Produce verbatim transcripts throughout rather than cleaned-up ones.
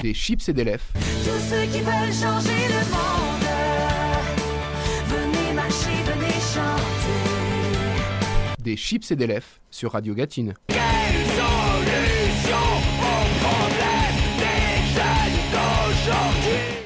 des chips et des lèvres. Tous ceux qui veulent changer le monde, venez marcher, venez chanter. Des chips et des lèvres sur Radio Gatine. Quelle solution au problème des jeunes d'aujourd'hui?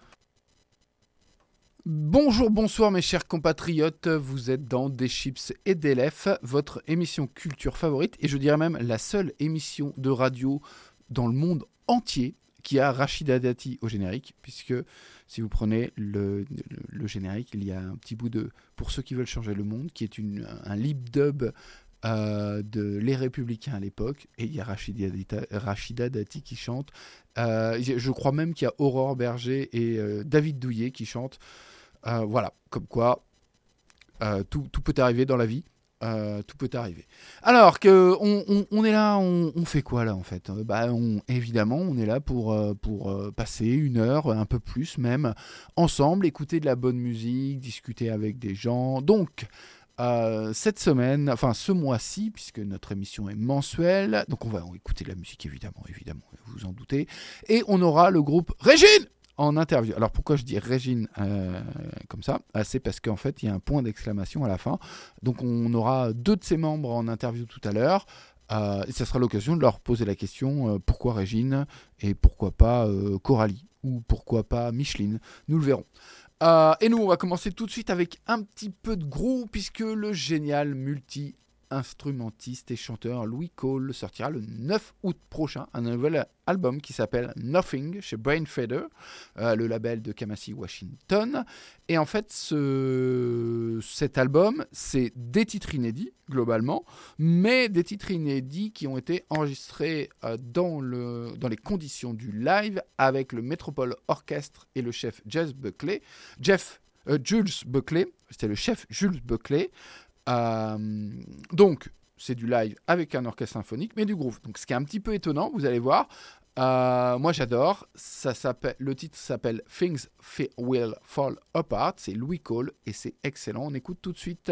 Bonjour, bonsoir mes chers compatriotes, vous êtes dans Des chips et des lèvres, votre émission culture favorite, et je dirais même la seule émission de radio dans le monde entier qui a Rachida Dati au générique, puisque si vous prenez le, le, le générique, il y a un petit bout de « Pour ceux qui veulent changer le monde », qui est une, un lip dub euh, de Les Républicains à l'époque, et il y a Rachida, Rachida Dati qui chante. Euh, je crois même qu'il y a Aurore Berger et euh, David Douillet qui chantent. Euh, voilà, comme quoi euh, tout, tout peut arriver dans la vie. Euh, tout peut arriver. Alors que on, on, on est là, on, on fait quoi là en fait ? Bah, on, évidemment, on est là pour, euh, pour euh, passer une heure, un peu plus même, ensemble, écouter de la bonne musique, discuter avec des gens. Donc, euh, cette semaine, enfin ce mois-ci, puisque notre émission est mensuelle, donc on va écouter de la musique évidemment, évidemment, vous vous en doutez, et on aura le groupe Régine en interview. Alors pourquoi je dis Régine euh, comme ça ? ah, C'est parce qu'en fait il y a un point d'exclamation à la fin. Donc on aura deux de ses membres en interview tout à l'heure. Euh, et ça sera l'occasion de leur poser la question euh, pourquoi Régine et pourquoi pas euh, Coralie ou pourquoi pas Micheline. Nous le verrons. Euh, et nous on va commencer tout de suite avec un petit peu de groove puisque le génial multi instrumentiste et chanteur Louis Cole sortira le neuf août prochain un nouvel album qui s'appelle Nothing chez Brainfeather, euh, le label de Kamasi Washington. Et en fait, ce... cet album, c'est des titres inédits globalement, mais des titres inédits qui ont été enregistrés euh, dans, le... dans les conditions du live avec le Metropole Orchestre et le chef Jeff Buckley. Jeff, euh, Jules Buckley, c'était le chef Jules Buckley. Euh, donc c'est du live avec un orchestre symphonique mais du groove, donc ce qui est un petit peu étonnant, vous allez voir. Euh, moi j'adore, ça s'appelle, le titre s'appelle Things Will Fall Apart, c'est Louis Cole et c'est excellent, on écoute tout de suite.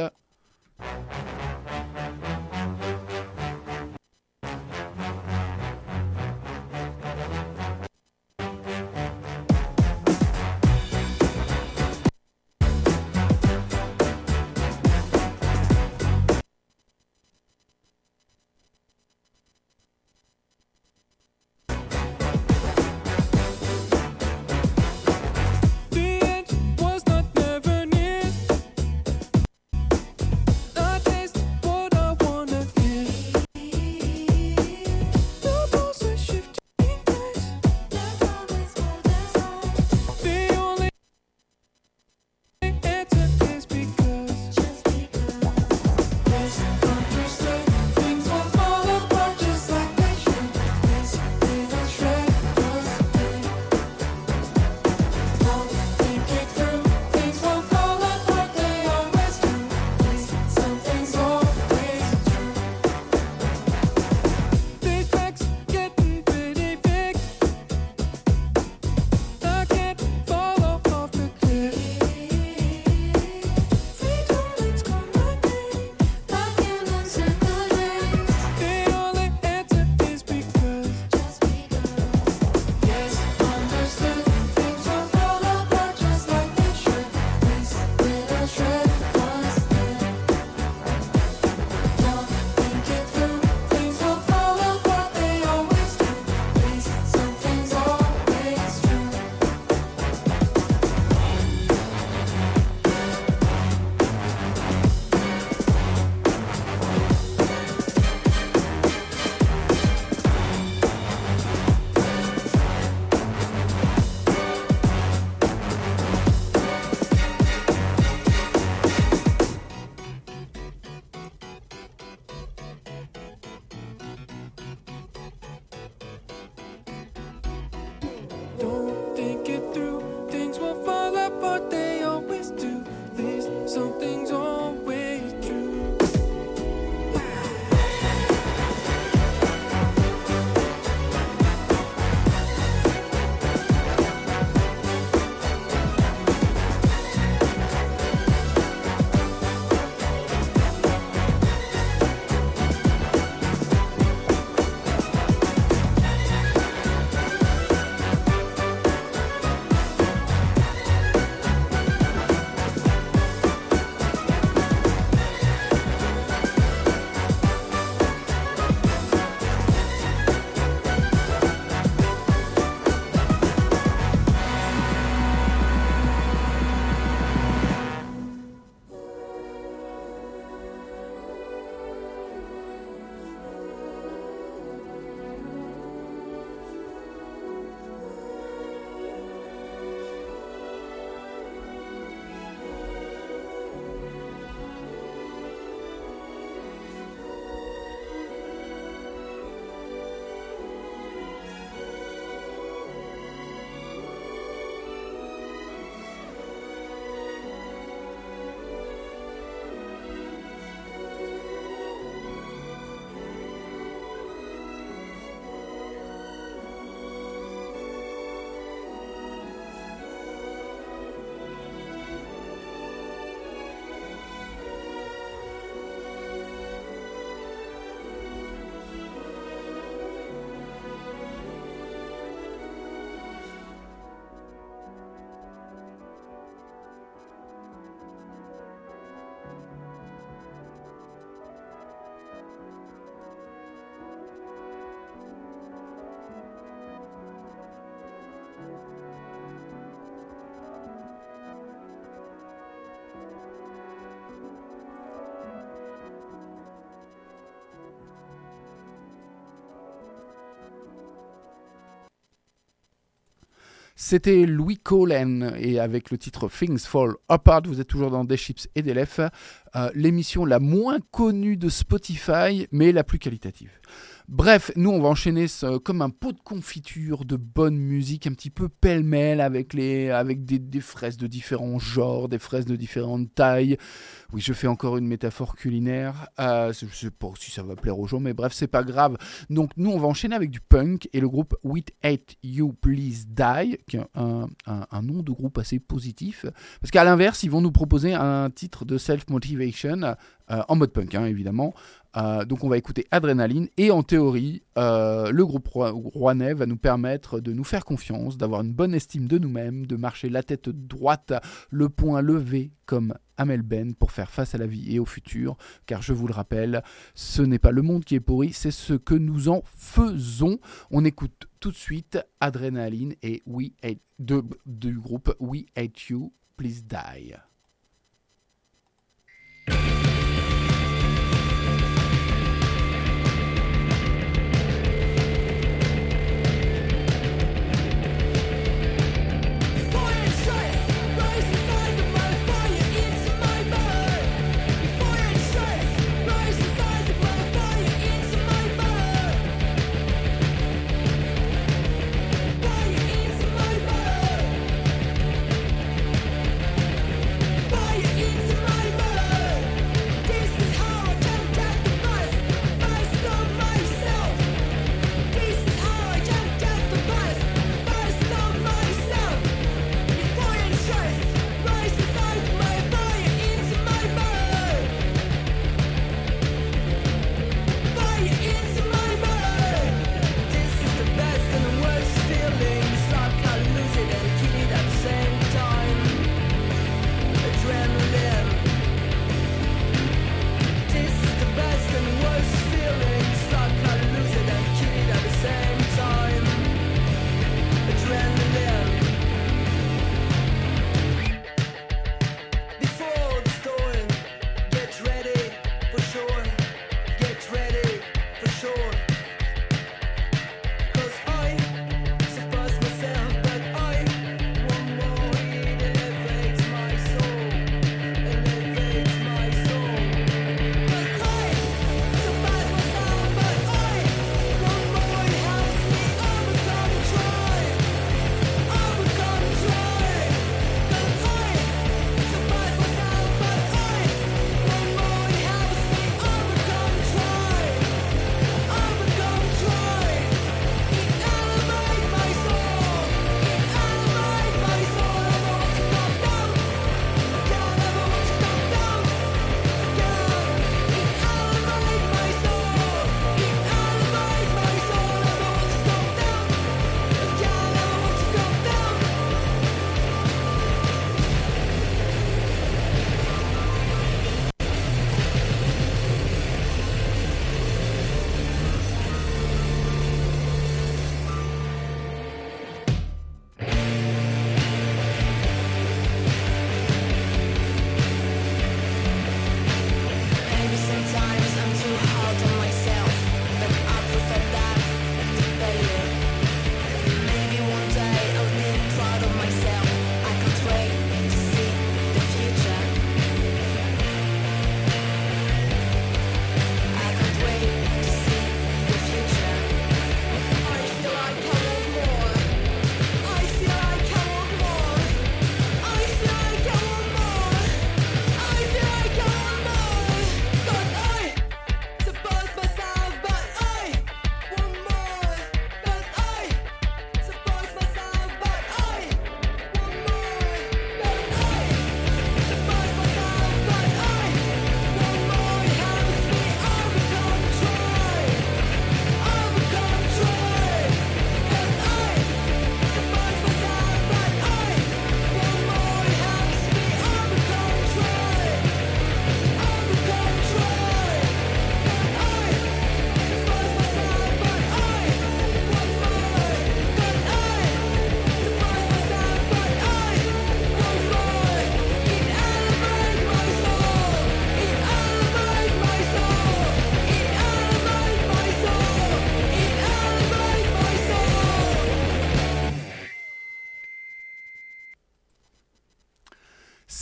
C'était Louis Collen et avec le titre Things Fall Apart. Vous êtes toujours dans Des Chips et des Lèvres, euh, l'émission la moins connue de Spotify, mais la plus qualitative. Bref, nous on va enchaîner ce, comme un pot de confiture de bonne musique, un petit peu pêle-mêle avec, les, avec des, des fraises de différents genres, des fraises de différentes tailles. Oui, je fais encore une métaphore culinaire, euh, je ne sais pas si ça va plaire aux gens, mais bref, c'est pas grave. Donc nous on va enchaîner avec du punk et le groupe We Hate You Please Die, qui est un, un, un nom de groupe assez positif, parce qu'à l'inverse, ils vont nous proposer un titre de self-motivation, euh, en mode punk hein, évidemment. Euh, donc on va écouter Adrénaline et en théorie euh, le groupe rouennais va nous permettre de nous faire confiance, d'avoir une bonne estime de nous-mêmes, de marcher la tête droite, le poing levé comme Amel Ben pour faire face à la vie et au futur, car je vous le rappelle, ce n'est pas le monde qui est pourri, c'est ce que nous en faisons. On écoute tout de suite Adrénaline et We Hate, de, du groupe We Hate You Please Die. Fire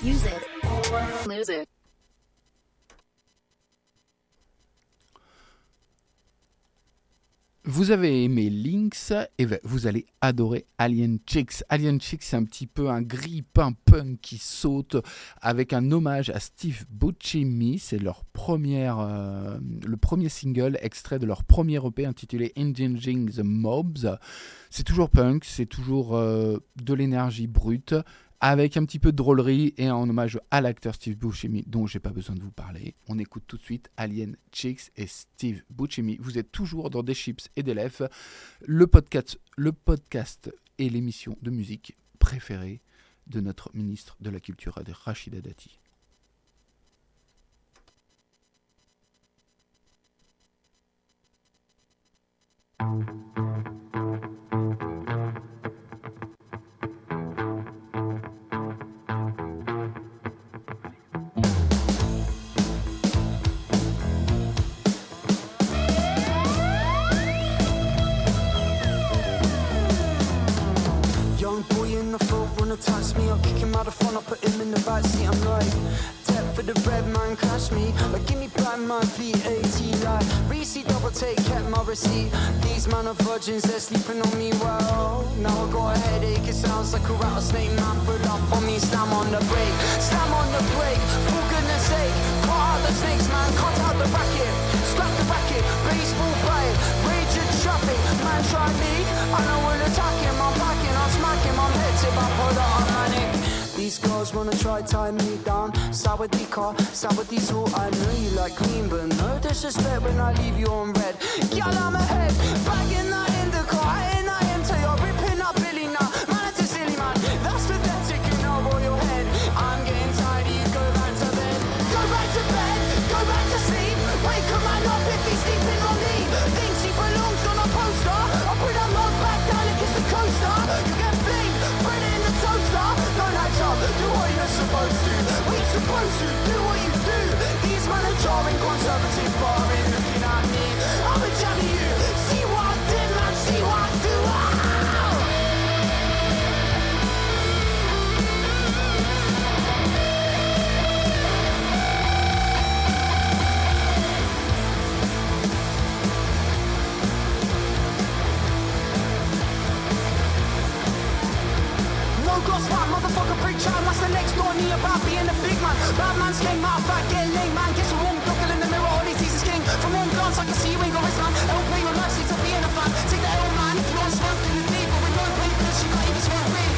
use it or lose it. Vous avez aimé Lynx et vous allez adorer Alien Chicks. Alien Chicks, c'est un petit peu un grille-pain punk qui saute avec un hommage à Steve Buscemi. C'est leur première, euh, le premier single extrait de leur premier E P intitulé Engaging the Mobs. C'est toujours punk, c'est toujours euh, de l'énergie brute, avec un petit peu de drôlerie et en hommage à l'acteur Steve Buscemi, dont j'ai pas besoin de vous parler. On écoute tout de suite Alien Chicks et Steve Buscemi. Vous êtes toujours dans Des Chips et des Lèvres, le podcast, le podcast et l'émission de musique préférée de notre ministre de la Culture, Rachida Dati. Touch me, I'll kick him out the front, I'll put him in the backseat. I'm like, tap for the bread man, crash me. Like, give me back my V A T, like, receipt, double take, kept my receipt. These man are virgins, they're sleeping on me, well, now I got a headache, it sounds like a rattlesnake, man, pull up on me, slam on the brake, slam on the brake, for goodness sake, cut out the snakes, man, cut out the racket, scrap the racket, baseball bat, rage in traffic, man, try me, I know we'll attack him, I'm packing, I'm smacking, I'm head tip, I pull out. These girls wanna try tie me down. Saudi car, Saudi diesel. I know you like clean, but no disrespect when I leave you on red. Girl, I'm ahead, bagging that in the car, and I enter you're ripping up Billy now. Man, it's a silly man, that's pathetic, you know, roll your head. I'm getting tired, you go back to bed. Go back to bed, go back to sleep. Wake a man up if he's sleeping on me. Thinks he belongs on a poster. I'll put that mug back down like it's a coaster. You get blamed, put it in the toaster. Don't act up, do what you're supposed to. We're supposed to do what you do. These men are jarring, conservative barring, looking at me. I'm a telling you, see what I did, man, see what I do. Ah! Got smart, motherfucker, break child. What's the next door? Me about being a big man. Bad man's game, matter of fact, get lame, man. Guess wrong, buckle in the mirror, all he sees is king. From one glance, I can see you ain't got his man. L play your life, to being a fan. Take the L, man, if you want smoke in the deep, but with no papers, you can't even smoke weed.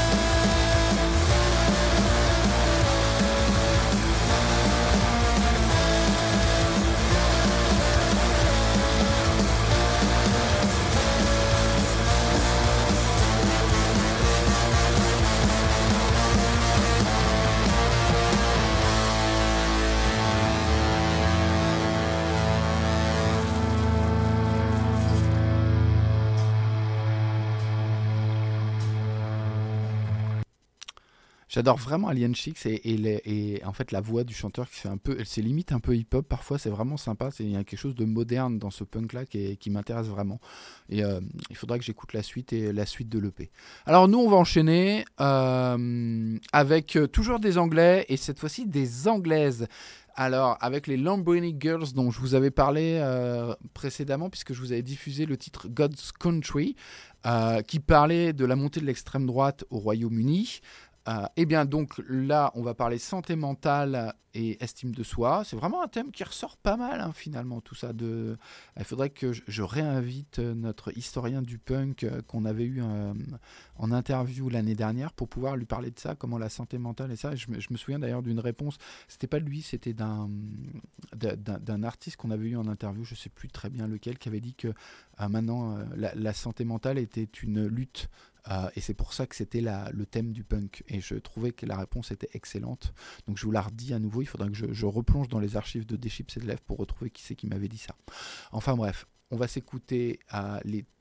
J'adore vraiment Alien Chicks et, et, les, et en fait la voix du chanteur qui fait un peu, c'est limite un peu hip-hop parfois, c'est vraiment sympa, c'est, il y a quelque chose de moderne dans ce punk-là qui, qui m'intéresse vraiment. Et euh, il faudra que j'écoute la suite et la suite de l'E P. Alors nous on va enchaîner euh, avec euh, toujours des Anglais et cette fois-ci des Anglaises. Alors, avec les Lamborghini Girls dont je vous avais parlé euh, précédemment, puisque je vous avais diffusé le titre God's Country, euh, qui parlait de la montée de l'extrême droite au Royaume-Uni. Euh, et bien donc là, on va parler santé mentale et estime de soi. C'est vraiment un thème qui ressort pas mal hein, finalement, tout ça. De... Il faudrait que je, je réinvite notre historien du punk euh, qu'on avait eu euh, en interview l'année dernière pour pouvoir lui parler de ça, comment la santé mentale et ça. Je me, je me souviens d'ailleurs d'une réponse, c'était pas lui, c'était d'un, d'un, d'un artiste qu'on avait eu en interview, je sais plus très bien lequel, qui avait dit que euh, maintenant euh, la, la santé mentale était une lutte. Euh, et c'est pour ça que c'était la, le thème du punk. Et je trouvais que la réponse était excellente. Donc je vous la redis à nouveau. Il faudra que je, je replonge dans les archives de Des Chips et de Lèvres pour retrouver qui c'est qui m'avait dit ça. Enfin bref, on va s'écouter euh, les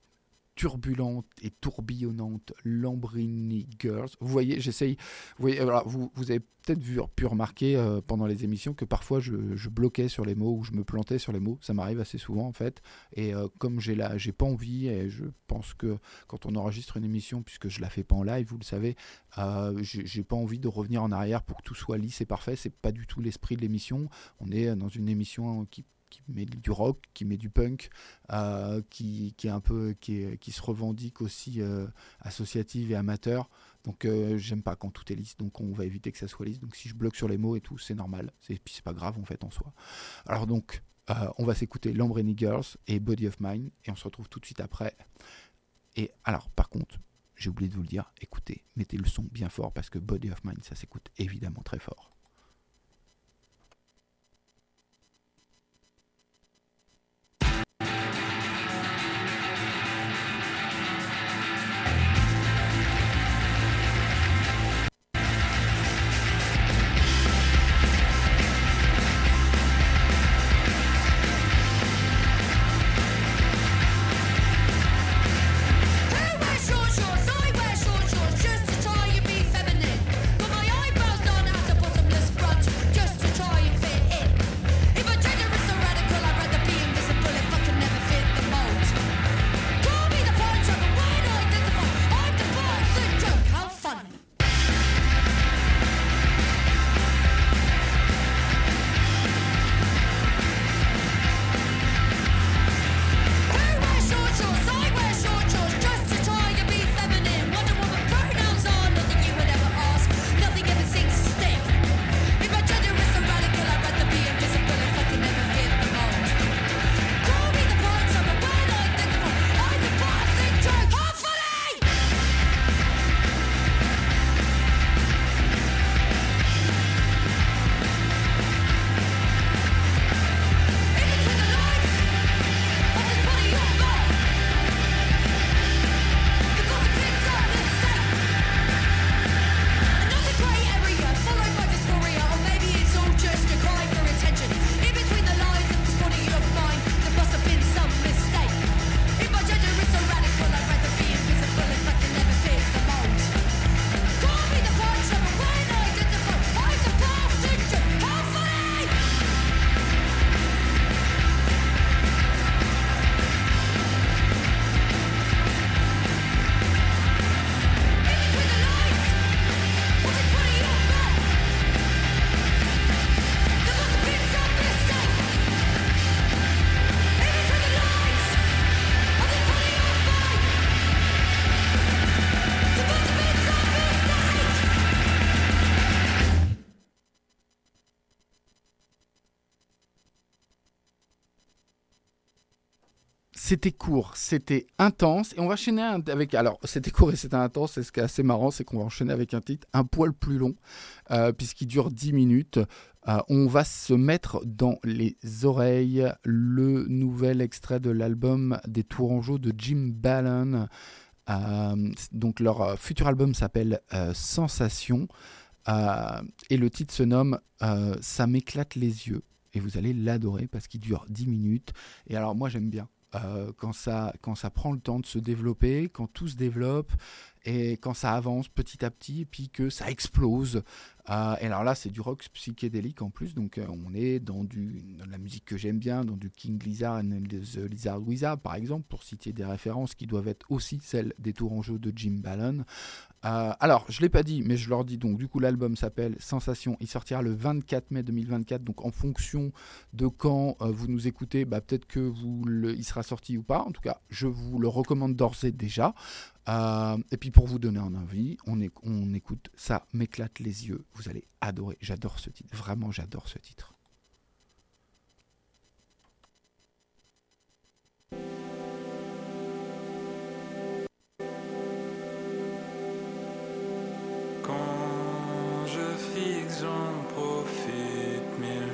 turbulente et tourbillonnante Lambrini Girls. Vous voyez, j'essaye. Vous, voyez, alors, vous, vous avez peut-être vu, pu remarquer euh, pendant les émissions que parfois je, je bloquais sur les mots ou je me plantais sur les mots. Ça m'arrive assez souvent en fait. Et euh, comme j'ai la, j'ai pas envie, et je pense que quand on enregistre une émission, puisque je la fais pas en live, vous le savez, euh, j'ai, j'ai pas envie de revenir en arrière pour que tout soit lisse et parfait. C'est pas du tout l'esprit de l'émission. On est dans une émission qui qui met du rock, qui met du punk, euh, qui, qui est un peu, qui, est, qui se revendique aussi euh, associative et amateur. Donc euh, j'aime pas quand tout est lisse, donc on va éviter que ça soit lisse. Donc si je bloque sur les mots et tout, c'est normal. C'est, puis c'est pas grave en fait en soi. Alors donc euh, on va s'écouter Lambrini Girls et Body of Mine et on se retrouve tout de suite après. Et alors par contre, j'ai oublié de vous le dire, écoutez, mettez le son bien fort parce que Body of Mine, ça s'écoute évidemment très fort. C'était court, c'était intense, et on va enchaîner avec... Alors, c'était court et c'était intense, et ce qui est assez marrant, c'est qu'on va enchaîner avec un titre un poil plus long, euh, puisqu'il dure dix minutes. Euh, on va se mettre dans les oreilles le nouvel extrait de l'album des Tourangeaux de Jim Ballon. Euh, donc, leur futur album s'appelle euh, Sensation, euh, et le titre se nomme euh, « Ça m'éclate les yeux ». Et vous allez l'adorer parce qu'il dure dix minutes. Et alors, moi, j'aime bien. Euh, quand, ça, quand ça prend le temps de se développer, quand tout se développe et quand ça avance petit à petit et puis que ça explose. Euh, et alors là, c'est du rock psychédélique en plus, donc euh, on est dans, du, dans de la musique que j'aime bien, dans du King Lizard et The Lizard Wizard par exemple, pour citer des références qui doivent être aussi celles des Tourangeaux de Jim Ballon. Euh, alors, je ne l'ai pas dit, mais je leur dis donc, du coup, l'album s'appelle Sensation. Il sortira le vingt-quatre mai deux mille vingt-quatre. Donc, en fonction de quand euh, vous nous écoutez, bah, peut-être que vous le, il sera sorti ou pas. En tout cas, je vous le recommande d'ores et déjà. Euh, et puis, pour vous donner un avis, on, est, on écoute Ça m'éclate les yeux. Vous allez adorer. J'adore ce titre. Vraiment, j'adore ce titre. Quand je fixe, j'en profite mille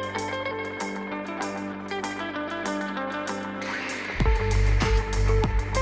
fois.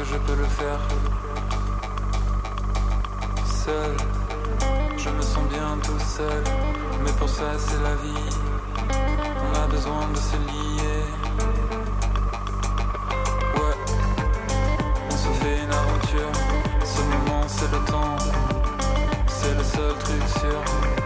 je peux le faire. Seul, je me sens bien tout seul. Mais pour ça c'est la vie. On a besoin de se lier. Ouais, on se fait une aventure. Ce moment c'est le temps. C'est le seul truc sûr.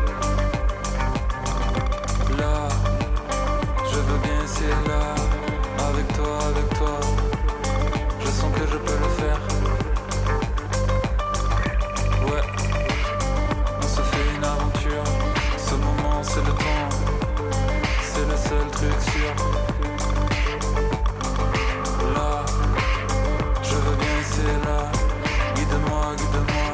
Là, je veux bien essayer là. Avec toi, avec toi. Je sens que je peux le faire. Ouais, on se fait une aventure. Ce moment c'est le temps. C'est le seul truc sûr. Là, je veux bien essayer là. Guide-moi, guide-moi.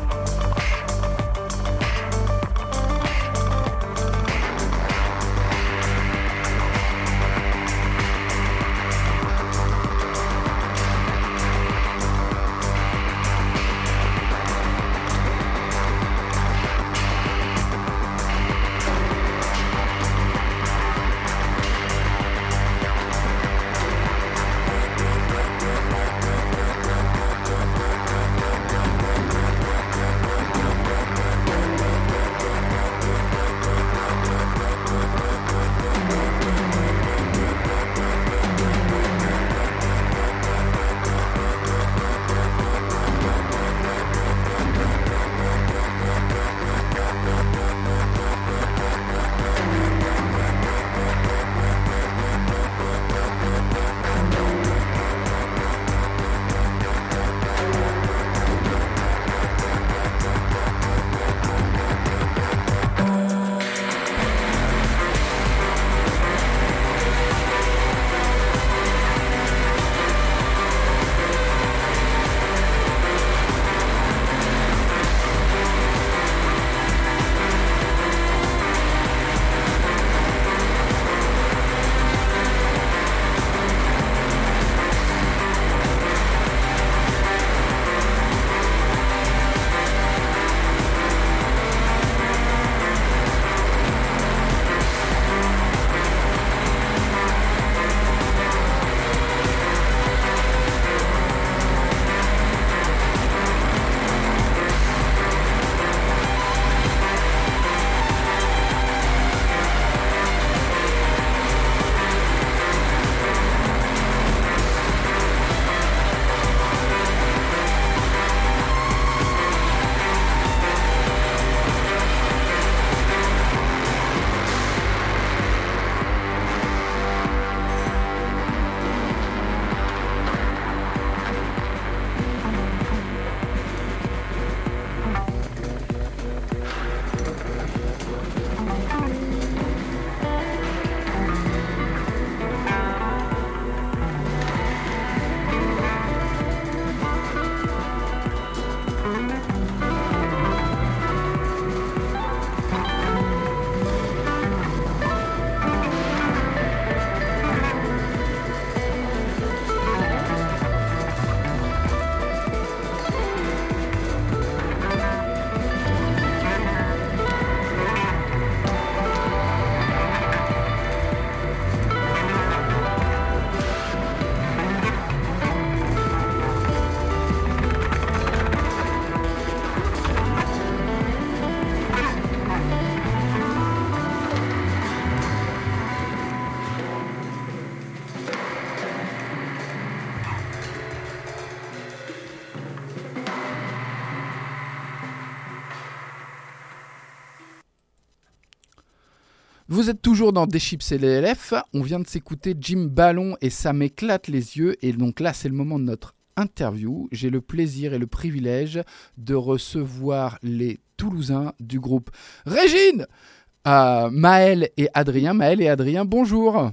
Vous êtes toujours dans Des Chips et les L F. On vient de s'écouter Jim Ballon et ça m'éclate les yeux. Et donc là, c'est le moment de notre interview. J'ai le plaisir et le privilège de recevoir les Toulousains du groupe Régine, euh, Maël et Adrien. Maël et Adrien, bonjour.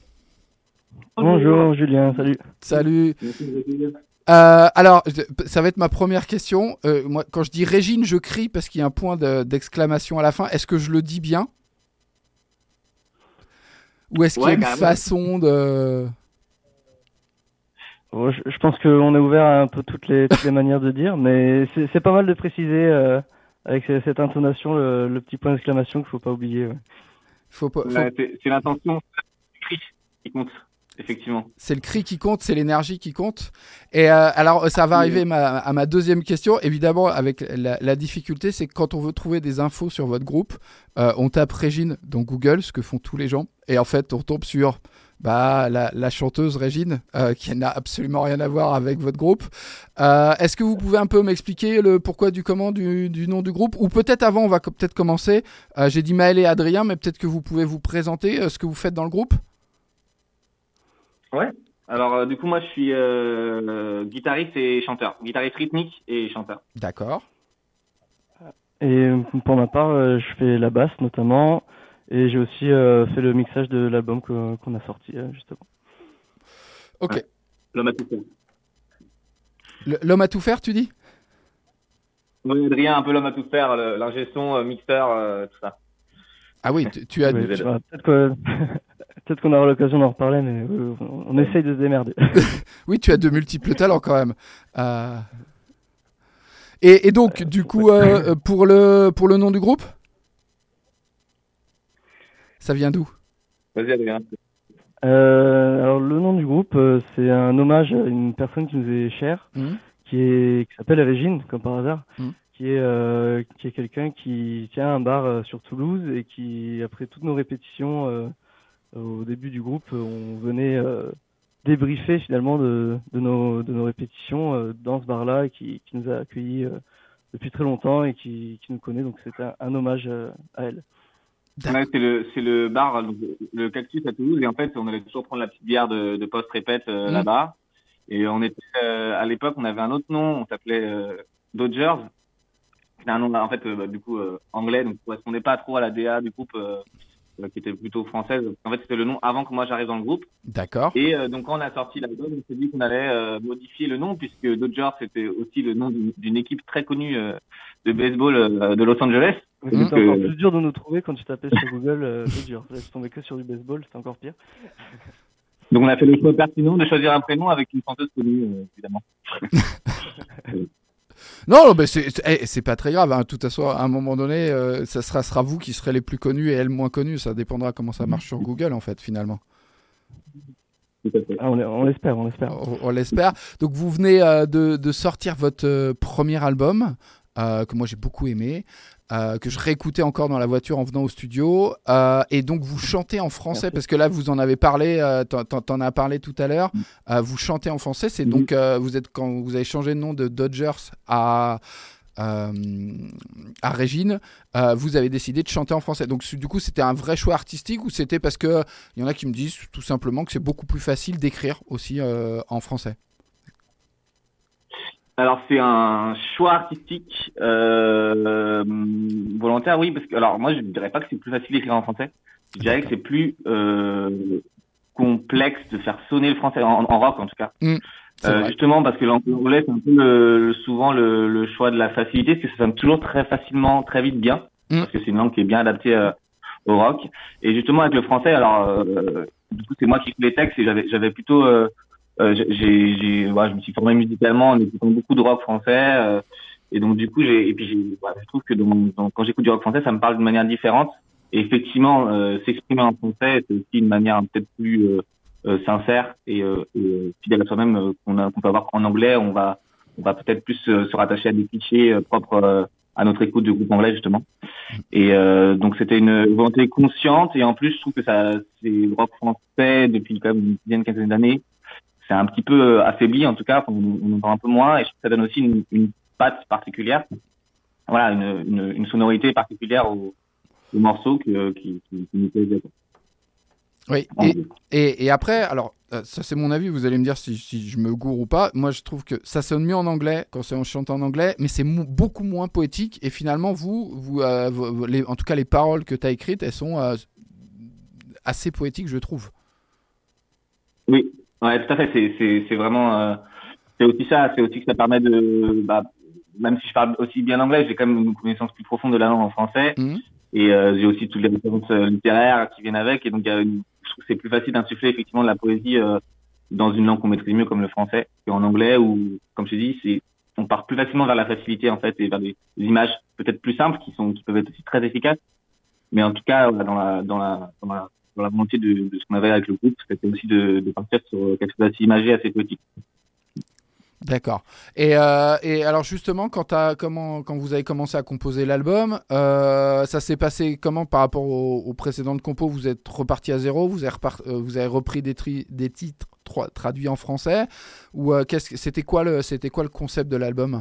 Bonjour Julien, salut. Salut. Euh, alors, ça va être ma première question. Euh, moi, quand je dis Régine, je crie parce qu'il y a un point de, d'exclamation à la fin. Est-ce que je le dis bien ? Ou est-ce qu'il Ouais, y a une carrément. façon de... Bon, je, je pense qu'on est ouvert à un peu toutes les, toutes les manières de dire, mais c'est, c'est pas mal de préciser euh, avec c- cette intonation le, le petit point d'exclamation qu'il faut pas oublier. Ouais. Faut pas, faut... Ouais, c'est, c'est l'intention écrite qui compte. effectivement. C'est le cri qui compte, c'est l'énergie qui compte. Et euh, alors, ça va arriver ma, à ma deuxième question. Évidemment, avec la, la difficulté, c'est que quand on veut trouver des infos sur votre groupe, euh, on tape Régine dans Google, ce que font tous les gens. Et en fait, on tombe sur bah, la, la chanteuse Régine, euh, qui n'a absolument rien à voir avec votre groupe. Euh, est-ce que vous pouvez un peu m'expliquer le pourquoi du comment du, du nom du groupe? Ou peut-être avant, on va co- peut-être commencer. Euh, j'ai dit Maël et Adrien, mais peut-être que vous pouvez vous présenter euh, ce que vous faites dans le groupe. Ouais. Alors, euh, du coup, moi, je suis euh, euh, guitariste et chanteur. Guitariste rythmique et chanteur. D'accord. Et pour ma part, euh, je fais la basse notamment, et j'ai aussi euh, fait le mixage de l'album que- qu'on a sorti euh, justement. Ok. Ouais. L'homme à tout faire. Le- L'homme à tout faire, tu dis? Oui, Adrien, un peu l'homme à tout faire, le- l'ingé son, euh, mixeur, euh, tout ça. Ah oui, tu, tu as... Oui, tu- bah, peut-être que- peut-être qu'on aura l'occasion d'en reparler, mais euh, on, on essaye de se démerder. Oui, tu as de multiples talents quand même. Euh, Et, et donc, du coup, euh, pour, le, pour le nom du groupe, ça vient d'où? Vas-y, Adrien. Euh, alors le nom du groupe, euh, c'est un hommage à une personne qui nous est chère, Mmh. qui est qui s'appelle Régine, comme par hasard, Mm. qui est euh, qui est quelqu'un qui tient un bar euh, sur Toulouse et qui, après toutes nos répétitions euh, au début du groupe, euh, on venait euh, débriefer finalement de de nos de nos répétitions euh, dans ce bar-là, et qui qui nous a accueillis euh, depuis très longtemps et qui qui nous connaît, donc c'est un, un hommage euh, à elle. Ouais, c'est le c'est le bar, donc, le Cactus à Toulouse, et en fait, on allait toujours prendre la petite bière de, de post-répète euh, Mm. là-bas. Et on était euh, à l'époque, on avait un autre nom, on s'appelait euh, Dodgers. C'était un nom en fait euh, bah, du coup euh, anglais, donc ça correspondait pas trop à la D A du groupe euh, euh, qui était plutôt française. En fait, c'était le nom avant que moi j'arrive dans le groupe. D'accord. Et euh, donc quand on a sorti l'album, on s'est dit qu'on allait euh, modifier le nom, puisque Dodgers c'était aussi le nom d'une, d'une équipe très connue euh, de baseball euh, de Los Angeles. C'était Donc, encore euh, plus dur de nous trouver quand tu tapais sur Google, euh, c'est dur. Là, tu tombais que sur du baseball, c'était encore pire. Donc on a fait le choix pertinent de choisir un prénom avec une chanteuse connue, euh, évidemment. Non, non, mais c'est, c'est, eh, c'est pas très grave. Hein. De toute façon, à un moment donné, euh, ça sera, sera vous qui serez les plus connus et elle moins connue. Ça dépendra comment ça marche sur Google, en fait, finalement. Tout à fait. Ah, on, on l'espère, on l'espère. On, on l'espère. Donc, vous venez euh, de, de sortir votre euh, premier album, euh, que moi j'ai beaucoup aimé, euh, que je réécoutais encore dans la voiture en venant au studio. Euh, et donc, vous chantez en français, Merci. parce que là, vous en avez parlé, euh, t'en, t'en, t'en as parlé tout à l'heure. Euh, vous chantez en français. C'est Mhm. donc, euh, vous êtes, quand vous avez changé de nom de Dodgers à. Euh, à Régine, euh, vous avez décidé de chanter en français. Donc, du coup, c'était un vrai choix artistique, ou c'était parce que il y en a qui me disent tout simplement que c'est beaucoup plus facile d'écrire aussi euh, en français? Alors c'est un choix artistique euh, volontaire, oui, parce que alors moi je ne dirais pas que c'est plus facile d'écrire en français. Je dirais que c'est plus euh, complexe de faire sonner le français en, en rock en tout cas. Mmh, c'est Euh, vrai. justement parce que l'anglais c'est un peu le, le- souvent le, le choix de la facilité, parce que ça sonne toujours très facilement, très vite bien, Mm. parce que c'est une langue qui est bien adaptée euh, au rock. Et justement avec le français, alors euh, du coup c'est moi qui écris les textes et j'avais j'avais plutôt euh, euh, j'ai j'ai j'ai- ouais, je me suis formé musicalement en écoutant beaucoup de rock français euh, et donc du coup j'ai et puis j'ai ouais, je trouve que dans, dans- quand j'écoute du rock français ça me parle d'une manière différente. Et effectivement euh, s'exprimer en français c'est aussi une manière peut-être plus euh, euh, sincère et, euh, et euh, fidèle à soi-même euh, qu'on a qu'on peut avoir en anglais. On va on va peut-être plus euh, se rattacher à des clichés euh, propres euh, à notre écoute du groupe anglais justement. Et euh, donc c'était une volonté consciente, et en plus je trouve que ça c'est le rock français depuis quand même une dizaine quinzaine d'années, c'est un petit peu euh, affaibli en tout cas, on, on entend un peu moins, et je trouve que ça donne aussi une, une patte particulière, voilà, une, une, une sonorité particulière au, au morceau que, qui, qui, qui nous plaît bien. Oui, En et, gros. et, et après, alors, euh, ça c'est mon avis, vous allez me dire si, si je me gourre ou pas. Moi, je trouve que ça sonne mieux en anglais quand c'est- on chante en anglais, mais c'est mou- beaucoup moins poétique. Et finalement, vous, vous, euh, vous- les, en tout cas, les paroles que tu as écrites, elles sont euh, assez poétiques, je trouve. Oui, ouais, tout à fait. C'est, c'est, c'est vraiment, euh, c'est aussi ça. C'est aussi que ça permet de, bah, même si je parle aussi bien anglais, j'ai quand même une connaissance plus profonde de la langue en français. Mhm. Et euh, j'ai aussi toutes les références euh, littéraires qui viennent avec. Et donc, il y a une, je trouve que c'est plus facile d'insuffler effectivement de la poésie euh, dans une langue qu'on maîtrise mieux comme le français qu'en anglais, où, comme je te dis, c'est, on part plus facilement vers la facilité en fait et vers des, des images peut-être plus simples qui sont, qui peuvent être aussi très efficaces. Mais en tout cas, voilà, dans la, dans la, dans la, sur la volonté de, de ce qu'on avait avec le groupe, c'était aussi de, de partir sur quelque chose d'assez imagé, assez poétique. D'accord. Et, euh, et alors justement, quand, t'as, comment, quand vous avez commencé à composer l'album, euh, ça s'est passé comment par rapport aux, aux précédentes compos? Vous êtes reparti à zéro, vous avez, repart, euh, vous avez repris des, tri, des titres tra- traduits en français, ou euh, qu'est-ce que, c'était, quoi le, c'était quoi le concept de l'album?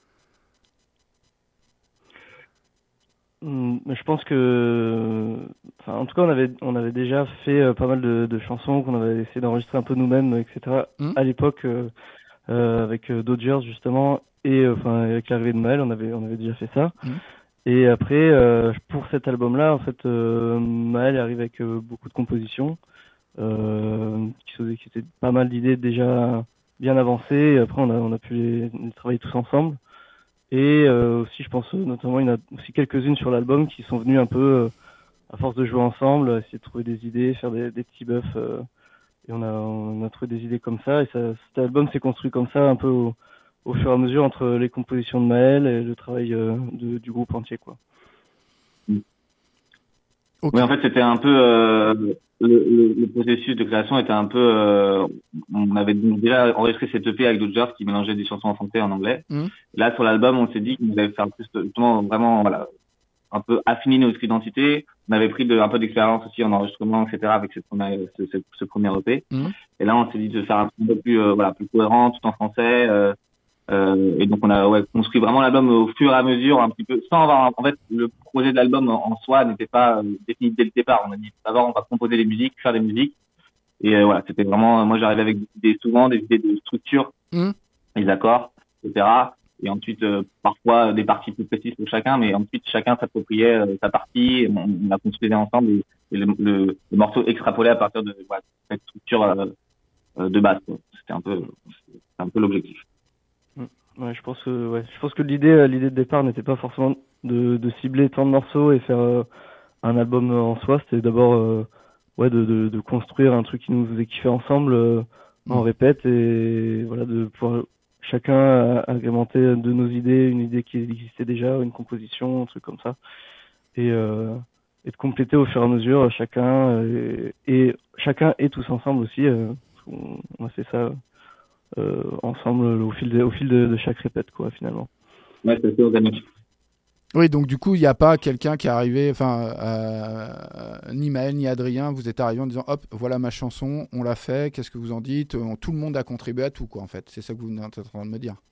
Je pense que, enfin, en tout cas, on avait, on avait déjà fait euh, pas mal de, de chansons qu'on avait essayé d'enregistrer un peu nous-mêmes, et cetera. Mmh. À l'époque, euh, euh, avec euh, Dodgers justement, et euh, enfin avec l'arrivée de Maël, on avait, on avait déjà fait ça. Mmh. Et après, euh, pour cet album-là, en fait, euh, Maël arrive avec euh, beaucoup de compositions, euh, qui, sont, qui étaient pas mal d'idées déjà bien avancées. Et après, on a, on a pu les, les travailler tous ensemble. Et euh, aussi, je pense, notamment, il y en a aussi quelques-unes sur l'album qui sont venues un peu, euh, à force de jouer ensemble, essayer de trouver des idées, faire des, des petits buffs. Euh, et on a, on a trouvé des idées comme ça. Et ça, cet album s'est construit comme ça, un peu au, au fur et à mesure entre les compositions de Maël et le travail euh, de, du groupe entier, quoi. Okay. Oui, en fait, c'était un peu euh, le, le, le processus de création était un peu. Euh, on avait déjà enregistré cette E P avec Dodgers qui mélangeait des chansons en français et en anglais. Mmh. Là, sur l'album, on s'est dit qu'on allait faire plus justement vraiment voilà un peu affiner notre identité. On avait pris de, un peu d'expérience aussi en enregistrement, et cetera avec cette première, ce, ce, ce premier E P. Mmh. Et là, on s'est dit de faire un peu plus euh, voilà plus cohérent, tout en français. Euh, Euh, et donc on a ouais, construit vraiment l'album au fur et à mesure, un petit peu, sans avoir, en fait, le projet de l'album en, en soi n'était pas euh, défini dès le départ. On a dit d'abord on va composer des musiques, faire des musiques, et euh, voilà, c'était vraiment, moi j'arrivais avec des idées souvent, des idées de structure, mmh. les accords, et cetera. Et ensuite euh, parfois des parties plus précises pour chacun, mais ensuite chacun s'appropriait euh, sa partie, on, on a construit ensemble et, et le, le, le morceau extrapolé à partir de voilà, cette structure euh, euh, de base, quoi. C'était un peu, c'était un peu l'objectif. Ouais, je pense que ouais, je pense que l'idée l'idée de départ n'était pas forcément de, de cibler tant de morceaux et faire euh, un album en soi. C'était d'abord euh, ouais de, de, de construire un truc qui nous faisait kiffer ensemble euh, mmh. en répète et voilà de pouvoir chacun agrémenter de nos idées une idée qui existait déjà, une composition, un truc comme ça et euh, et de compléter au fur et à mesure chacun et, et chacun et tous ensemble aussi. Euh, on, on a fait ça. Euh, ensemble au fil de, au fil de, de chaque répète quoi finalement. Ouais, c'est assez organique. Oui, donc du coup il n'y a pas quelqu'un qui est arrivé, enfin euh, ni Maël ni Adrien, vous êtes arrivé en disant hop voilà ma chanson, on l'a fait, qu'est-ce que vous en dites? Tout le monde a contribué à tout quoi en fait, c'est ça que vous êtes en train de me dire.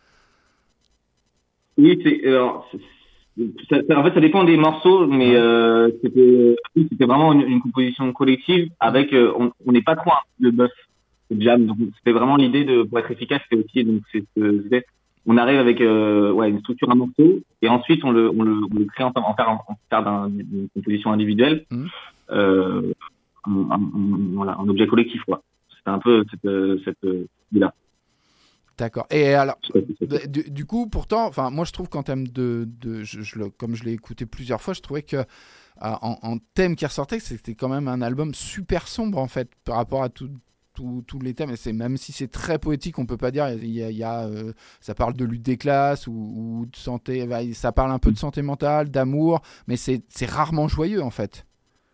Oui, c'est, alors, c'est, ça, ça, en fait ça dépend des morceaux, mais ouais. euh, c'était, c'était vraiment une, une composition collective avec, euh, on n'est pas trop hein, le bœuf. Jam, donc c'était vraiment l'idée de pour être efficace, c'était aussi donc c'est ce on arrive avec euh, ouais une structure un morceau et ensuite on le on le, on le crée en en faire en, en faire d'un, d'une composition individuelle, mmh. euh, un, un, un, voilà un objet collectif quoi. C'était un peu cette cette idée là. D'accord. Et alors, du, du coup, pourtant, enfin, moi je trouve qu'en termes de, de je, je le, comme je l'ai écouté plusieurs fois, je trouvais que euh, en, en thème qui ressortait, c'était quand même un album super sombre en fait par rapport à tout. Tous les thèmes, et c'est, même si c'est très poétique, on peut pas dire, il y a, il y a euh, ça parle de lutte des classes ou, ou de santé, ça parle un peu de santé mentale, d'amour, mais c'est, c'est rarement joyeux en fait.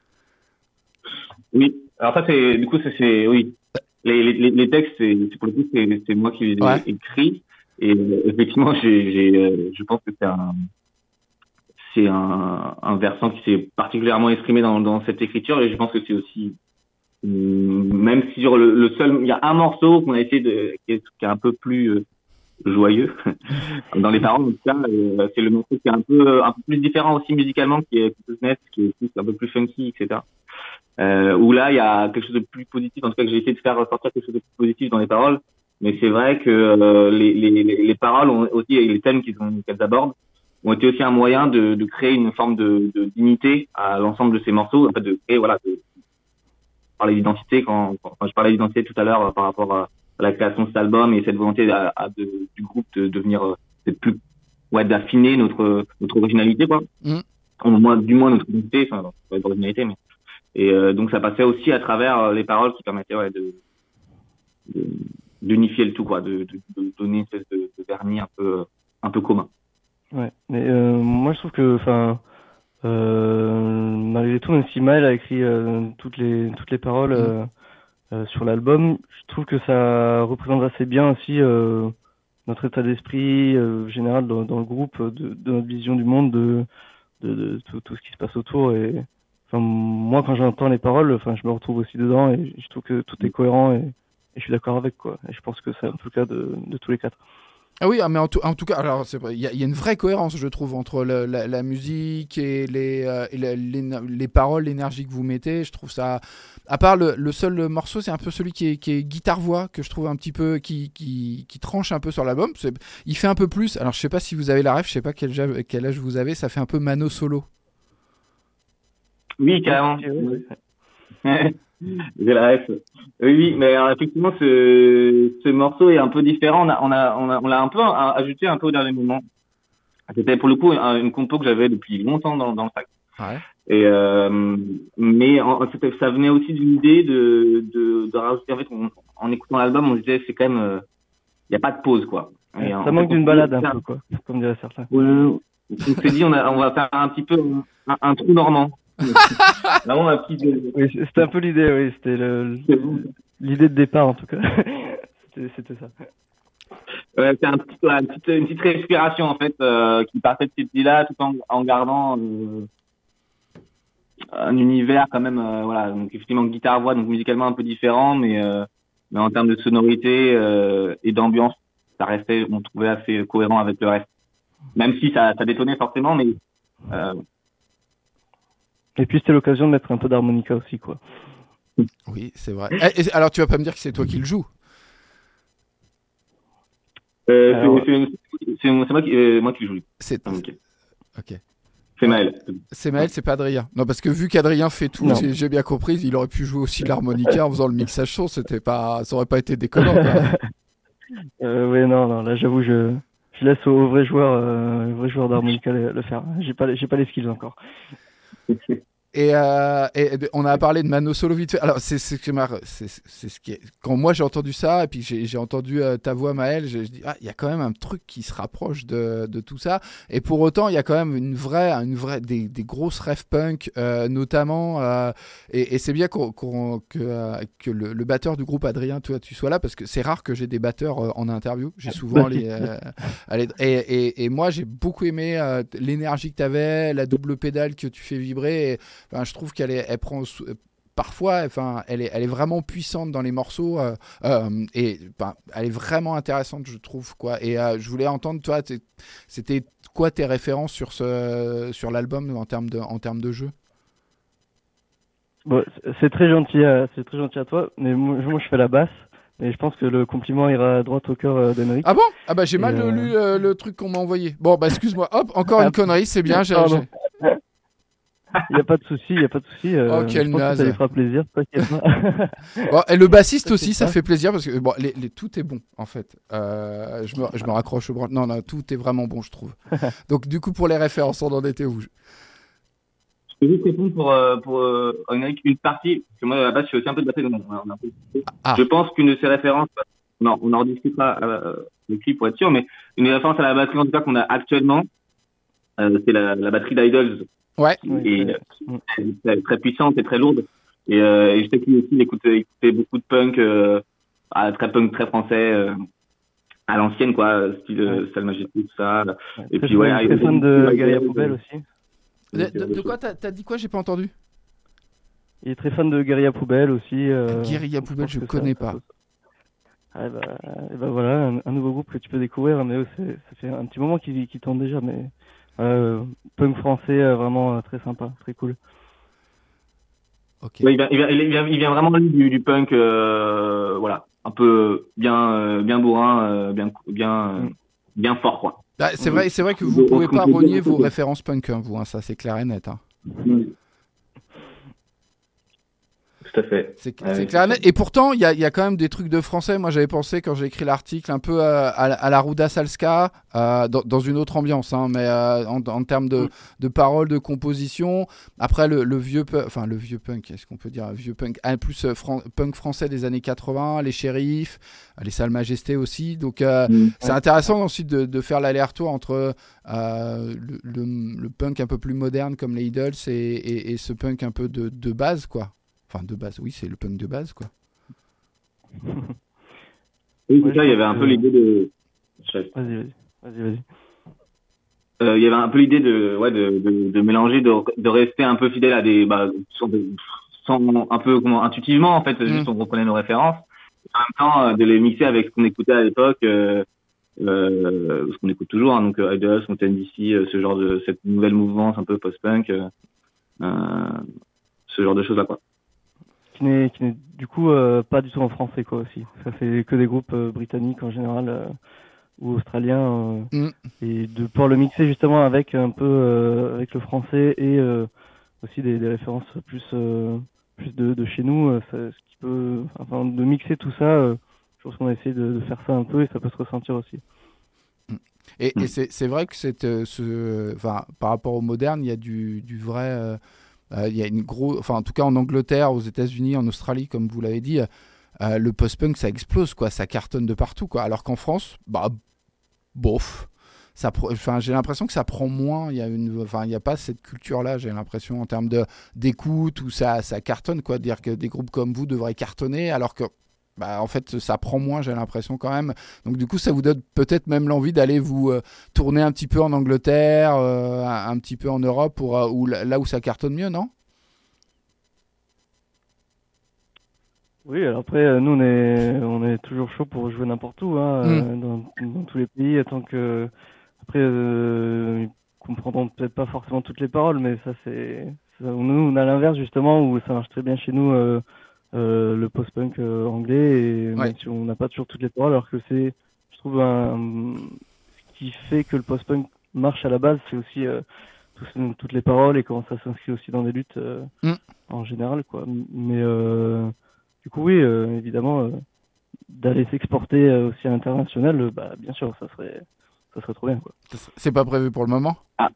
Oui, alors ça c'est, du coup c'est, c'est oui, les, les, les textes, c'est, c'est pour le coup c'est, c'est moi qui les ai ouais. écrits, et euh, effectivement j'ai, j'ai, euh, je pense que c'est un, c'est un, un versant qui s'est particulièrement exprimé dans, dans cette écriture, et je pense que c'est aussi même si sur le, le seul, il y a un morceau qu'on a essayé de, qui est, qui est un peu plus euh, joyeux dans les paroles, en tout cas, euh, c'est le morceau qui est un peu, un peu plus différent aussi musicalement, qui est Net, qui est plus, un peu plus funky, et cetera. Euh, où là, il y a quelque chose de plus positif, en tout cas que j'ai essayé de faire ressortir quelque chose de plus positif dans les paroles, mais c'est vrai que euh, les, les, les paroles ont aussi, et les thèmes qu'ils ont, qu'elles abordent, ont été aussi un moyen de, de créer une forme de, de dignité à l'ensemble de ces morceaux, en fait, de créer, voilà, de, parler d'identité quand, quand je parlais d'identité tout à l'heure euh, par rapport à, à la création de cet album et cette volonté à, à de, du groupe de devenir euh, de plus ouais d'affiner notre notre originalité quoi mmh. au moins du moins notre identité enfin pas d'originalité mais et euh, donc ça passait aussi à travers les paroles qui permettaient ouais de, de d'unifier le tout quoi de, de, de donner une espèce de, de vernis un peu un peu commun. Ouais mais euh, moi je trouve que enfin Euh, malgré tout, même si Maël a écrit euh, toutes les toutes les paroles euh, euh, sur l'album, je trouve que ça représente assez bien aussi euh, notre état d'esprit euh, général dans, dans le groupe, de, de notre vision du monde, de, de, de tout, tout ce qui se passe autour. Et enfin, moi, quand j'entends les paroles, enfin, je me retrouve aussi dedans et je trouve que tout est cohérent et, et je suis d'accord avec, quoi. Et je pense que c'est un peu le cas de, de tous les quatre. Ah oui, ah, mais en tout, en tout cas, alors c'est vrai, il y, a- il y a une vraie cohérence, je trouve, entre le- la, la musique et les, euh, et la- les, les paroles, l'énergie que vous mettez. Je trouve ça. À part le, le seul morceau, c'est un peu celui qui est, qui est guitare-voix, que je trouve un petit peu. qui, qui, qui tranche un peu sur l'album. C'est- Il fait un peu plus. Alors je sais pas si vous avez la ref, je sais pas quel, ja- quel âge vous avez, ça fait un peu Mano Solo. Oui, carrément. Ok, ouais. J'ai la ref. Oui, oui, mais alors, effectivement, ce, ce morceau est un peu différent. On a, on a, on a, on l'a un peu a- ajouté un peu au dernier moment. C'était pour le coup un- une compo que j'avais depuis longtemps dans, dans le sac. Ouais. Et euh, mais en, c'était- ça venait aussi d'une idée de, de, de rajouter. En fait, on- en écoutant l'album, on se disait c'est quand même, il y a pas de pause, quoi. Et Ça en manque fait, d'une on- balade un c'est peu, quoi, comme diraient certains. Ouais, on s'est dit on, a, on va faire un petit peu un, un trou normand. Vraiment un petit. Oui, c'était un peu l'idée, oui, c'était le, l'idée de départ en tout cas. c'était, c'était ça. Ouais, c'est un petit, ouais, une, petite, une petite respiration en fait euh, qui partait de cette idée-là tout en, en gardant euh, un univers quand même euh, voilà donc effectivement guitare voix donc musicalement un peu différent mais euh, mais en termes de sonorité euh, et d'ambiance ça restait on trouvait assez cohérent avec le reste même si ça ça détonnait forcément mais euh, Et puis c'était l'occasion de mettre un peu d'harmonica aussi, quoi. Oui, c'est vrai. Eh, et alors tu vas pas me dire que c'est toi qui le joues. euh, Alors, c'est, c'est, c'est, c'est moi qui euh, moi qui joue C'est ok ok. c'est Maël. C'est Maël, c'est pas Adrien. Non, parce que vu qu'Adrien fait tout, Non. j'ai, j'ai bien compris, il aurait pu jouer aussi de l'harmonica en faisant le mixage son. C'était pas, ça aurait pas été déconnant. Quoi. euh, oui, non, non, là j'avoue, je, je laisse aux vrais joueurs, euh, aux vrais joueurs d'harmonica le, le faire. J'ai pas, les- j'ai pas les skills encore. Et, euh, et on a parlé de Mano Solo vite fait. Alors, c'est, c'est, ce qui m'a- c'est, c'est ce qui est... Quand moi j'ai entendu ça, et puis j'ai, j'ai entendu euh, ta voix, Maël, je, je dis, ah, il y a quand même un truc qui se rapproche de, de tout ça. Et pour autant, il y a quand même une vraie, une vraie, des, des grosses rêves punk, euh, notamment. Euh, et, et c'est bien qu'on, qu'on- que, euh, que le, le batteur du groupe, Adrien, toi, tu sois là, parce que c'est rare que j'ai des batteurs euh, en interview. J'ai souvent les. euh, allez, et, et, et moi, j'ai beaucoup aimé euh, l'énergie que tu avais, la double pédale que tu fais vibrer. Et, Enfin, je trouve qu'elle est, elle prend sou- parfois, enfin, elle est, elle est vraiment puissante dans les morceaux euh, euh, et enfin, elle est vraiment intéressante, je trouve quoi. Et euh, je voulais entendre toi, t'es- c'était quoi tes références sur ce, sur l'album en termes de, en termes de jeu. Bon, c'est- c'est très gentil, à, c'est très gentil à toi, mais moi, moi je fais la basse. Et je pense que le compliment ira droit au cœur euh, d'Émeric. Ah bon? Ah bah j'ai mal Et, euh, lu euh, le truc qu'on m'a envoyé. Bon bah excuse-moi. Hop, encore Ah, une connerie, c'est bien. J'ai, pardon. j'ai- Il n'y a pas de souci, il n'y a pas de souci. Euh, Oh, quel je pense naze. que ça lui fera plaisir, t'inquiète pas. Bon, et le bassiste T'inquiète aussi, ça pas. fait plaisir parce que bon, les, les- tout est bon en fait. Euh, je, me, je me raccroche au bras. Non, non, tout est vraiment bon, je trouve. Donc du coup, pour les références, on en était où? Je peux juste répondre pour, euh, pour euh, une, une partie, parce que moi, à la base, je suis aussi un peu de batterie, donc on a- on a un peu discuté. Ah. Je pense qu'une de ces références, on en, on en discutera euh, le clip pour être sûr, mais une référence à la batterie, en tout cas, qu'on a actuellement, euh, c'est la, la batterie d'Idols, Ouais. qui Oui, est c'est- euh, très, très puissante et très lourde. Et, euh, et je sais qu'il aussi, il écoutait, il écoutait beaucoup de punk, euh, ah, très punk, très français, euh, à l'ancienne, quoi, style euh, Sale Majesté, tout ça. Et très puis, ouais, fan, il- très fan de il- Guerilla il- Poubelle aussi. De, de- de quoi t'as, t'as dit quoi? J'ai pas entendu. Il est très fan de Guerilla Poubelle aussi. Euh, Guerilla Poubelle, pense je que ça- connais ça pas. peut- Ah, bah, et bah voilà, un, un nouveau groupe que tu peux découvrir, mais eux, c'est, ça fait un petit moment qu'ils qu'ils tournent déjà, mais euh, punk français, euh, vraiment euh, très sympa, très cool. Ok. Ouais, il, vient, il, vient, il, vient, il vient vraiment du, du punk, euh, voilà, un peu bien, euh, bien bourrin, euh, bien, bien, euh, Mm. bien fort, quoi. Ah, c'est vrai, c'est vrai que vous On pouvez peut pas dire renier beaucoup vos de- références punk, hein, vous, hein, ça c'est clair et net. Hein. Mm. tout à fait. C'est, Ouais, c'est oui, clair. c'est ça. Et pourtant, il y a, il y a quand même des trucs de français. Moi, j'avais pensé, quand j'ai écrit l'article, un peu à, à, à la Ruda Salska, euh, dans, dans une autre ambiance, hein, mais euh, en, en termes de, de paroles, de composition. Après, le, le vieux punk, enfin, le vieux punk, est-ce qu'on peut dire vieux punk, ah, plus euh, fran- punk français des années quatre-vingts, les Shérifs, les Salles Majestés aussi. Donc, euh, Mm. c'est intéressant ensuite de, de faire l'aller-retour entre euh, le, le, le punk un peu plus moderne comme les Idols et, et, et ce punk un peu de, de base, quoi. Enfin, de base, oui, c'est le punk de base, quoi. Oui, Ouais, c'est ça, il y avait un je- peu l'idée de. Vas-y, vas-y. Vas-y, vas-y. Euh, il y avait un peu l'idée de, ouais, de, de, de mélanger, de, de rester un peu fidèle à des, bah, sur des- sans, un peu, comment, intuitivement, en fait, Mm. juste on reprenait nos références. En même temps, euh, de les mixer avec ce qu'on écoutait à l'époque, euh, euh, ce qu'on écoute toujours, hein, donc euh, Idols, Mountain D C, euh, ce genre de, cette nouvelle mouvance un peu post-punk, euh, euh, ce genre de choses-là, quoi. Qui n'est, qui n'est du coup euh, pas du tout en français, quoi, aussi. Ça fait que des groupes euh, britanniques en général euh, ou australiens. euh, Mm. Et de pouvoir le mixer justement avec un peu euh, avec le français et euh, aussi des, des références plus euh, plus de, de chez nous, euh, ça, ce qui peut, enfin, de mixer tout ça. Euh, je pense qu'on a essayé de, de faire ça un peu et ça peut se ressentir aussi. Et, Mm. et c'est, c'est vrai que c'est, euh, ce, enfin, par rapport au moderne, il y a du, du vrai. euh, euh, il y a une grosse, enfin, en tout cas en Angleterre, aux États-Unis, en Australie, comme vous l'avez dit, euh, le post-punk ça explose, quoi, ça cartonne de partout, quoi. Alors qu'en France, bah, bof. Ça, pr- enfin, j'ai l'impression que ça prend moins. Il y a une, enfin, il y a pas cette culture-là. J'ai l'impression en termes de d'écoute où ça, ça cartonne, quoi. Dire que des groupes comme vous devraient cartonner, alors que, bah, en fait, ça prend moins. J'ai l'impression quand même. Donc, du coup, ça vous donne peut-être même l'envie d'aller vous euh, tourner un petit peu en Angleterre, euh, un, un petit peu en Europe, pour euh, où, là où ça cartonne mieux, non? Oui, alors après, euh, nous, on est, on est toujours chaud pour jouer n'importe où, hein, euh, dans, dans tous les pays, tant que, après, euh, ils comprendront peut-être pas forcément toutes les paroles, mais ça, c'est, ça, nous, on a l'inverse, justement, où ça marche très bien chez nous, euh, euh, le post-punk euh, anglais, et Ouais. même si on n'a pas toujours toutes les paroles, alors que c'est, je trouve, un, ce qui fait que le post-punk marche à la base, c'est aussi euh, tous- toutes les paroles et comment ça s'inscrit aussi dans des luttes euh, Mm. en général, quoi. Mais euh, du coup, oui, euh, évidemment, euh, d'aller s'exporter euh, aussi à l'international, euh, bah, bien sûr, ça serait, ça serait trop bien, quoi. C'est pas prévu pour le moment.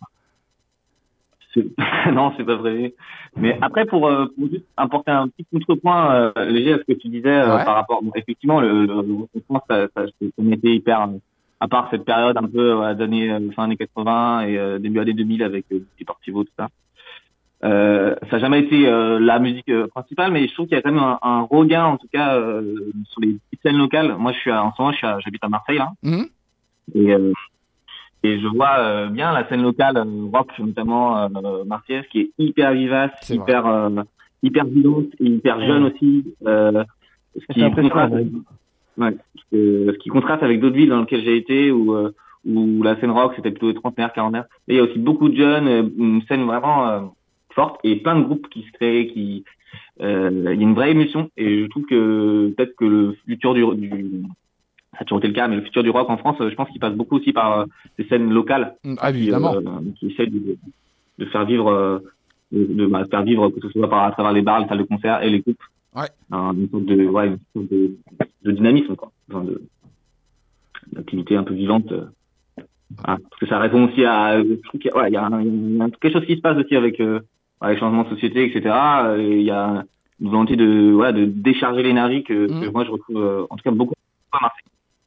C'est- non, c'est pas prévu. Mais après, pour, euh, pour juste apporter un petit contrepoint euh, léger à ce que tu disais euh, Ouais. par rapport, bon, effectivement, le, le, le recrutement, ça, ça, ça, ça m'était hyper, euh, à part cette période un peu euh, d'années euh, fin années quatre-vingts et euh, début années deux mille avec euh, Deportivo, tout ça. Euh, ça n'a jamais été euh, la musique euh, principale, mais je trouve qu'il y a quand même un, un regain, en tout cas, euh, sur les petites scènes locales. Moi, je suis à, en ce moment, je suis à- j'habite à Marseille, là. Mhm. Et, euh, et je vois euh, bien la scène locale euh, rock, notamment euh, marseillaise, qui est hyper vivace, C'est hyper euh, hyper vivante et hyper jeune aussi. Euh, ce C'est qui impressionnant, contraste, ouais. ouais, ce, que- ce qui contraste avec d'autres villes dans lesquelles j'ai été où euh, où la scène rock c'était plutôt les trentenaires, quarantenaires. Mais il y a aussi beaucoup de jeunes, euh, une scène vraiment euh, forte et plein de groupes qui se créent, qui euh, il y a une vraie émulsion et je trouve que peut-être que le futur du, du ça a toujours été le cas, mais le futur du rock en France, euh, je pense qu'il passe beaucoup aussi par euh, ces scènes locales Ah, qui, évidemment. euh, qui essaient de, de faire vivre, euh, de, de bah, faire vivre que ce soit par à travers les bars, les salles de concert et les groupes, Ouais. un, une sorte de, ouais, une sorte de, de dynamisme quoi, enfin, de d'activité un peu vivante. euh. Voilà. Parce que ça répond aussi à, je trouve qu'il y a, ouais, il y a, un- il y a quelque chose qui se passe aussi avec euh, ouais, les changements de société, et cetera. Euh, Et il y a une volonté de, ouais, de décharger l'énergie que, Mhm. que moi je retrouve, euh, en tout cas beaucoup à Marseille.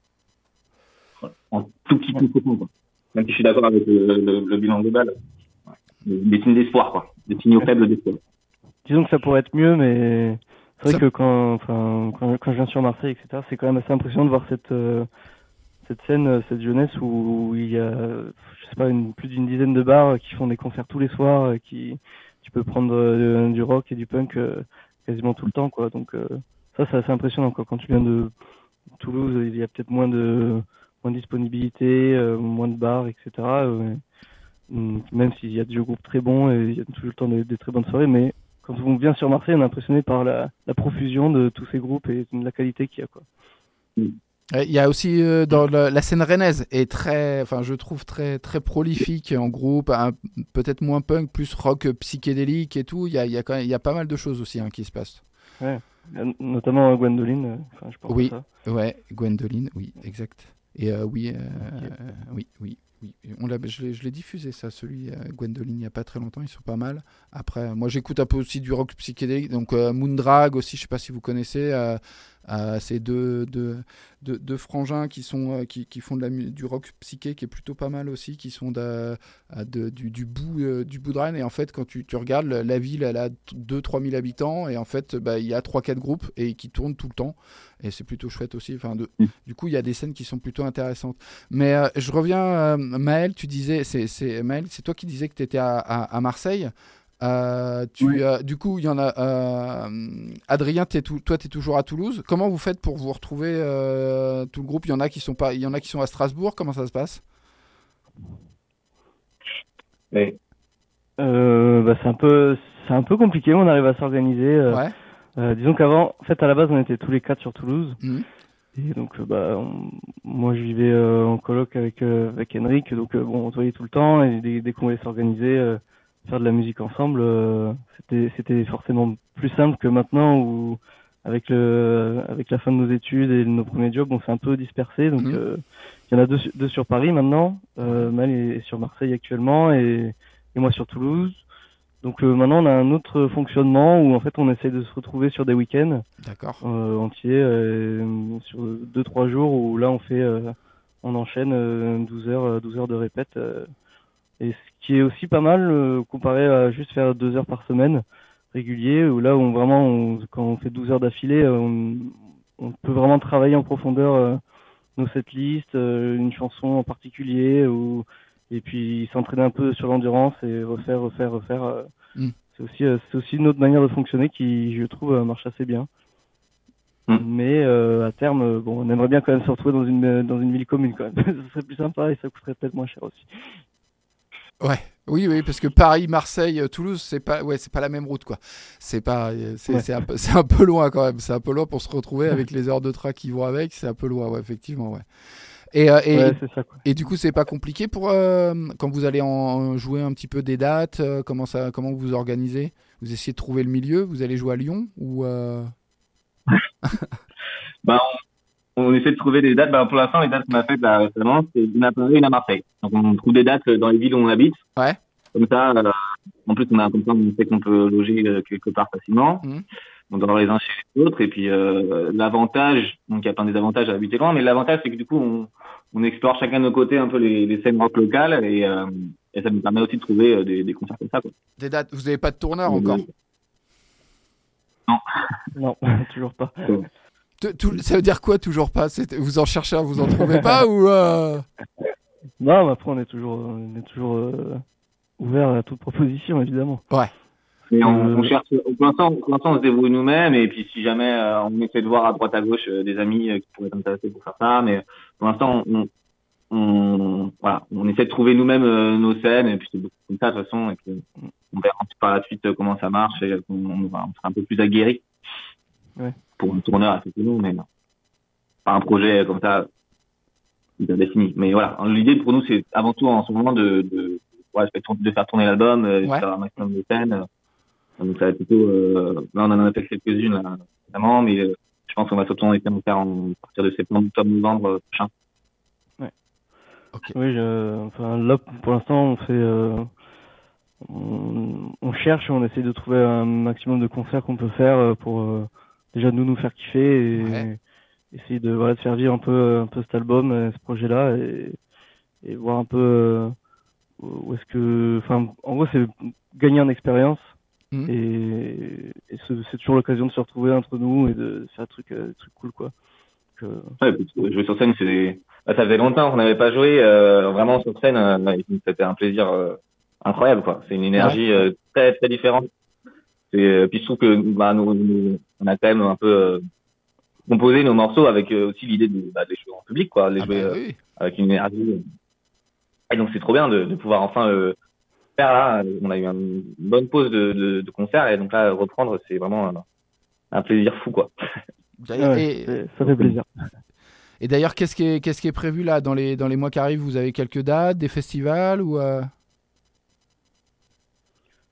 Voilà. En tout petit contre quoi. Même si je suis d'accord avec le, le, le bilan global. Ouais. Des signes d'espoir, quoi. Des signaux faibles d'espoir. Disons que ça pourrait être mieux, mais c'est vrai Ça- que quand, enfin, quand, quand je viens sur Marseille, et cetera, c'est quand même assez impressionnant de voir cette, euh, cette scène, euh, cette jeunesse où il y a, je sais pas, une, plus d'une dizaine de bars qui font des concerts tous les soirs, euh, qui, tu peux prendre euh, du rock et du punk euh, quasiment tout le temps, quoi. Donc euh, ça, c'est assez impressionnant, quoi. Quand tu viens de Toulouse, il y a peut-être moins de, moins de disponibilité, euh, moins de bars, et cetera. euh, même s'il y a des groupes très bons et il y a tout le temps des, des très bonnes soirées, mais quand on vient sur Marseille, on est impressionné par la, la profusion de tous ces groupes et de la qualité qu'il y a, quoi. Euh, Il y a aussi euh, dans le- la scène rennaise est très, enfin je trouve très très prolifique en groupe, un- peut-être moins punk, plus rock psychédélique et tout. Il y a, il y a quand même, il y a pas mal de choses aussi hein, qui se passent. Ouais. Notamment Gwendoline, euh, enfin, je pense Oui, à ça. ouais, Gwendoline, oui, exact. Et euh, oui, euh, Ok. euh, oui, oui, oui. On l'a, je l'ai, je l'ai diffusé ça, celui euh, Gwendoline, il n'y a pas très longtemps. Ils sont pas mal. Après, moi, j'écoute un peu aussi du rock psychédélique. Donc euh, Moondrag aussi, je sais pas si vous connaissez. Euh, euh, c'est deux, deux, deux, deux frangins qui sont euh, qui, qui font de la, mu- du rock psyché qui est plutôt pas mal aussi, qui sont de, euh, de- du, du bout euh, du bout de Rennes. Et en fait, quand tu, tu regardes, la la ville, elle a deux trois mille habitants et en fait, bah, il y a trois quatre groupes et qui tournent tout le temps. Et c'est plutôt chouette aussi. Enfin, de, Mm. du coup, il y a des scènes qui sont plutôt intéressantes. Mais euh, je reviens, euh, Maël, tu disais, c'est, c'est, Maël, c'est toi qui disais que tu étais à, à, à Marseille. Euh, tu, Oui. euh, du coup, il y en a. euh, Adrien, t'es tout, toi, tu es toujours à Toulouse. Comment vous faites pour vous retrouver euh, tout le groupe? Il y en a qui sont pas, il y en a qui sont à Strasbourg. Comment ça se passe? Mais, Euh, bah, c'est un peu, c'est un peu compliqué, on arrive à s'organiser. euh, Ouais. euh, disons qu'avant, en fait, à la base, on était tous les quatre sur Toulouse. Mhm. Et donc, euh, bah, on- moi, je vivais euh, en coloc avec, euh, avec Henrik. Donc, euh, bon, on se voyait tout le temps. Et dès, dès qu'on voulait s'organiser, euh, faire de la musique ensemble, euh, c'était, c'était forcément plus simple que maintenant où, avec le, avec la fin de nos études et nos premiers jobs, on s'est un peu dispersé. Donc, Mhm. euh, il y en a deux, su- deux sur Paris maintenant. Euh, Mal est, est sur Marseille actuellement et, et moi sur Toulouse. Donc, euh, maintenant, on a un autre fonctionnement où, en fait, on essaie de se retrouver sur des week-ends D'accord. euh, entier euh, sur deux trois jours où là on fait euh, on enchaîne euh, douze heures euh, douze heures de répète euh, et ce qui est aussi pas mal euh, comparé à juste faire deux heures par semaine régulier où là on vraiment on- quand on fait douze heures d'affilée euh, on, on peut vraiment travailler en profondeur euh, nos setlists euh, une chanson en particulier ou et puis s'entraîner un peu sur l'endurance et refaire refaire refaire euh. Mm. C'est aussi euh, c'est aussi une autre manière de fonctionner qui je trouve euh, marche assez bien. Mm. Mais euh, à terme, euh, bon, on aimerait bien quand même se retrouver dans une euh, dans une ville commune quand même. Ce serait plus sympa et ça coûterait peut-être moins cher aussi. Ouais. Oui, oui, parce que Paris, Marseille, euh, Toulouse, c'est pas, ouais, c'est pas la même route, quoi. C'est pas, euh, c'est, Ouais. c'est un peu, c'est un peu loin quand même. C'est un peu loin pour se retrouver avec les heures de train qui vont avec. C'est un peu loin, ouais, effectivement, ouais. Et, euh, et, Ouais, c'est ça quoi. et du coup, c'est pas compliqué pour euh, quand vous allez en jouer un petit peu des dates. euh, comment ça, comment vous vous organisez? Vous essayez de trouver le milieu. Vous allez jouer à Lyon ou euh... bah, on, on essaie de trouver des dates. Bah, pour l'instant, les dates qu'on a faites là, récemment, c'est une à Paris et une à Marseille. Donc, on trouve des dates dans les villes où on habite. Ouais. Comme ça, euh, en plus, on a comme ça, on sait qu'on peut loger euh, quelque part facilement. Mhm. On doit avoir les uns chez les autres. Et puis, euh, l'avantage, donc il y a plein des avantages à habiter loin, mais l'avantage, c'est que du coup, on, on explore chacun de nos côtés un peu les, les scènes rock locales et, euh, et ça nous permet aussi de trouver euh, des, des concerts comme ça, quoi. Des dates. Vous n'avez pas de tourneur Donc, encore? Non, toujours pas. T- tout- Ça veut dire quoi toujours pas? C'est- Vous en cherchez un, vous en trouvez pas ou euh... Non, mais après on est toujours on est toujours euh, ouvert à toute proposition évidemment. Ouais. Et on, Euh, on cherche, pour l'instant, pour l'instant, on se débrouille nous-mêmes, et puis si jamais euh, on essaie de voir à droite à gauche euh, des amis euh, qui pourraient être intéressés pour faire ça, mais pour l'instant, on, on, voilà, on essaie de trouver nous-mêmes euh, nos scènes, et puis c'est beaucoup comme ça de toute façon, et puis on verra par la suite euh, comment ça marche, et on, on, va- on sera un peu plus aguerri Ouais. pour un tourneur, effectivement, mais non. Pas un projet comme ça bien défini. Mais voilà, l'idée pour nous, c'est avant tout en ce moment de, de, ouais, de faire tourner l'album, euh, de Ouais. faire un maximum de scènes. euh, Donc ça va être plutôt, euh, là on en a fait quelques-unes là, évidemment, mais euh, je pense qu'on va surtout en essayer de faire en à partir de septembre, octobre, novembre euh, prochain. Ok. Oui, je, enfin là pour l'instant on fait euh, on, on cherche et on essaie de trouver un maximum de concerts qu'on peut faire euh, pour euh, déjà nous nous faire kiffer et Ouais. essayer de voilà de faire vivre un peu un peu cet album, euh, ce projet-là et, et voir un peu euh, où est-ce que enfin en gros c'est gagner en expérience. Mhm. Et, et ce- c'est toujours l'occasion de se retrouver entre nous et de faire des trucs, euh, des trucs cool quoi. Donc, euh, Ouais, puis, euh, jouer sur scène, c'est, bah, ça faisait longtemps qu'on n'avait pas joué euh, vraiment sur scène. Euh, et puis, c'était un plaisir euh, incroyable, quoi. C'est une énergie euh, très très différente. Et euh, puis je trouve que bah, nous, nous, on a quand même un peu euh, composé nos morceaux avec euh, aussi l'idée de, bah, de les jouer en public, quoi, de les Ah jouer bah euh, oui. avec une énergie. Et donc c'est trop bien de, de pouvoir enfin euh, faire là. On a eu une bonne pause de, de, de concert et donc là reprendre, c'est vraiment un, un plaisir fou, quoi. D'ailleurs, ouais, et, c'est- ça fait plaisir. et d'ailleurs, qu'est-ce qui est, qu'est-ce qui est prévu là dans les, dans les mois qui arrivent? Vous avez quelques dates, des festivals ou euh...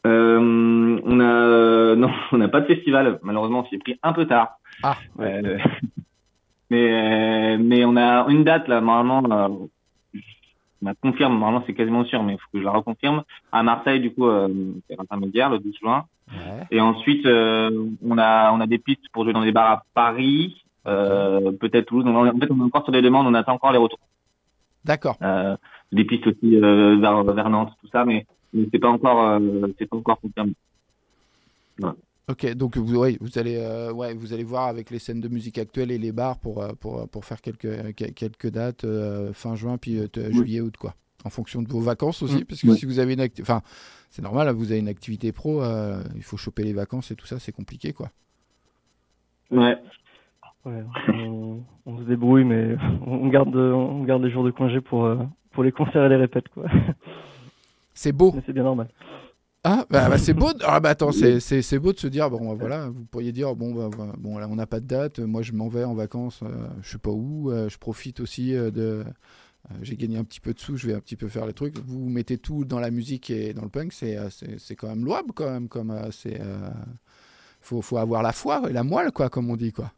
Euh, on a euh, non, on n'a pas de festival. Malheureusement, on s'y est pris un peu tard. Ah. Euh, mais euh, mais on a une date là. Normalement, euh, on la confirme. Normalement, c'est quasiment sûr, mais il faut que je la reconfirme. À Marseille, du coup, euh, c'est intermédiaire le douze juin. Ouais. Et ensuite, euh, on a on a des pistes pour jouer dans des bars à Paris, euh, peut-être Toulouse. Donc, en fait, on est encore sur des demandes. On attend encore les retours. D'accord. Euh, des pistes aussi euh, vers vers Nantes, tout ça, mais mais c'est pas encore euh, c'est pas encore confirmé. Voilà. Ok, donc vous, ouais, vous allez, euh, ouais, vous allez voir avec les scènes de musique actuelles et les bars pour euh, pour pour faire quelques quelques dates euh, fin juin puis euh, Oui. juillet août quoi. En fonction de vos vacances aussi, Mmh. parce que Oui. si vous avez une acti- enfin c'est normal, vous avez une activité pro, euh, il faut choper les vacances et tout ça, c'est compliqué quoi. Ouais. Ouais, on, on se débrouille, mais on garde, on garde les jours de congé pour, euh, pour les concerts et les répètes, quoi. C'est beau. Mais c'est bien normal. Ah bah, bah, c'est beau. De... Ah bah attends, c'est c'est c'est beau de se dire bon bah, voilà, vous pourriez dire bon bah voilà, bon là on n'a pas de date, moi je m'en vais en vacances, euh, je sais pas où, euh, je profite aussi euh, de euh, j'ai gagné un petit peu de sous, je vais un petit peu faire les trucs. Vous mettez tout dans la musique et dans le punk, c'est euh, c'est c'est quand même louable quand même, comme euh, c'est euh, faut faut avoir la foi et la moelle quoi, comme on dit quoi.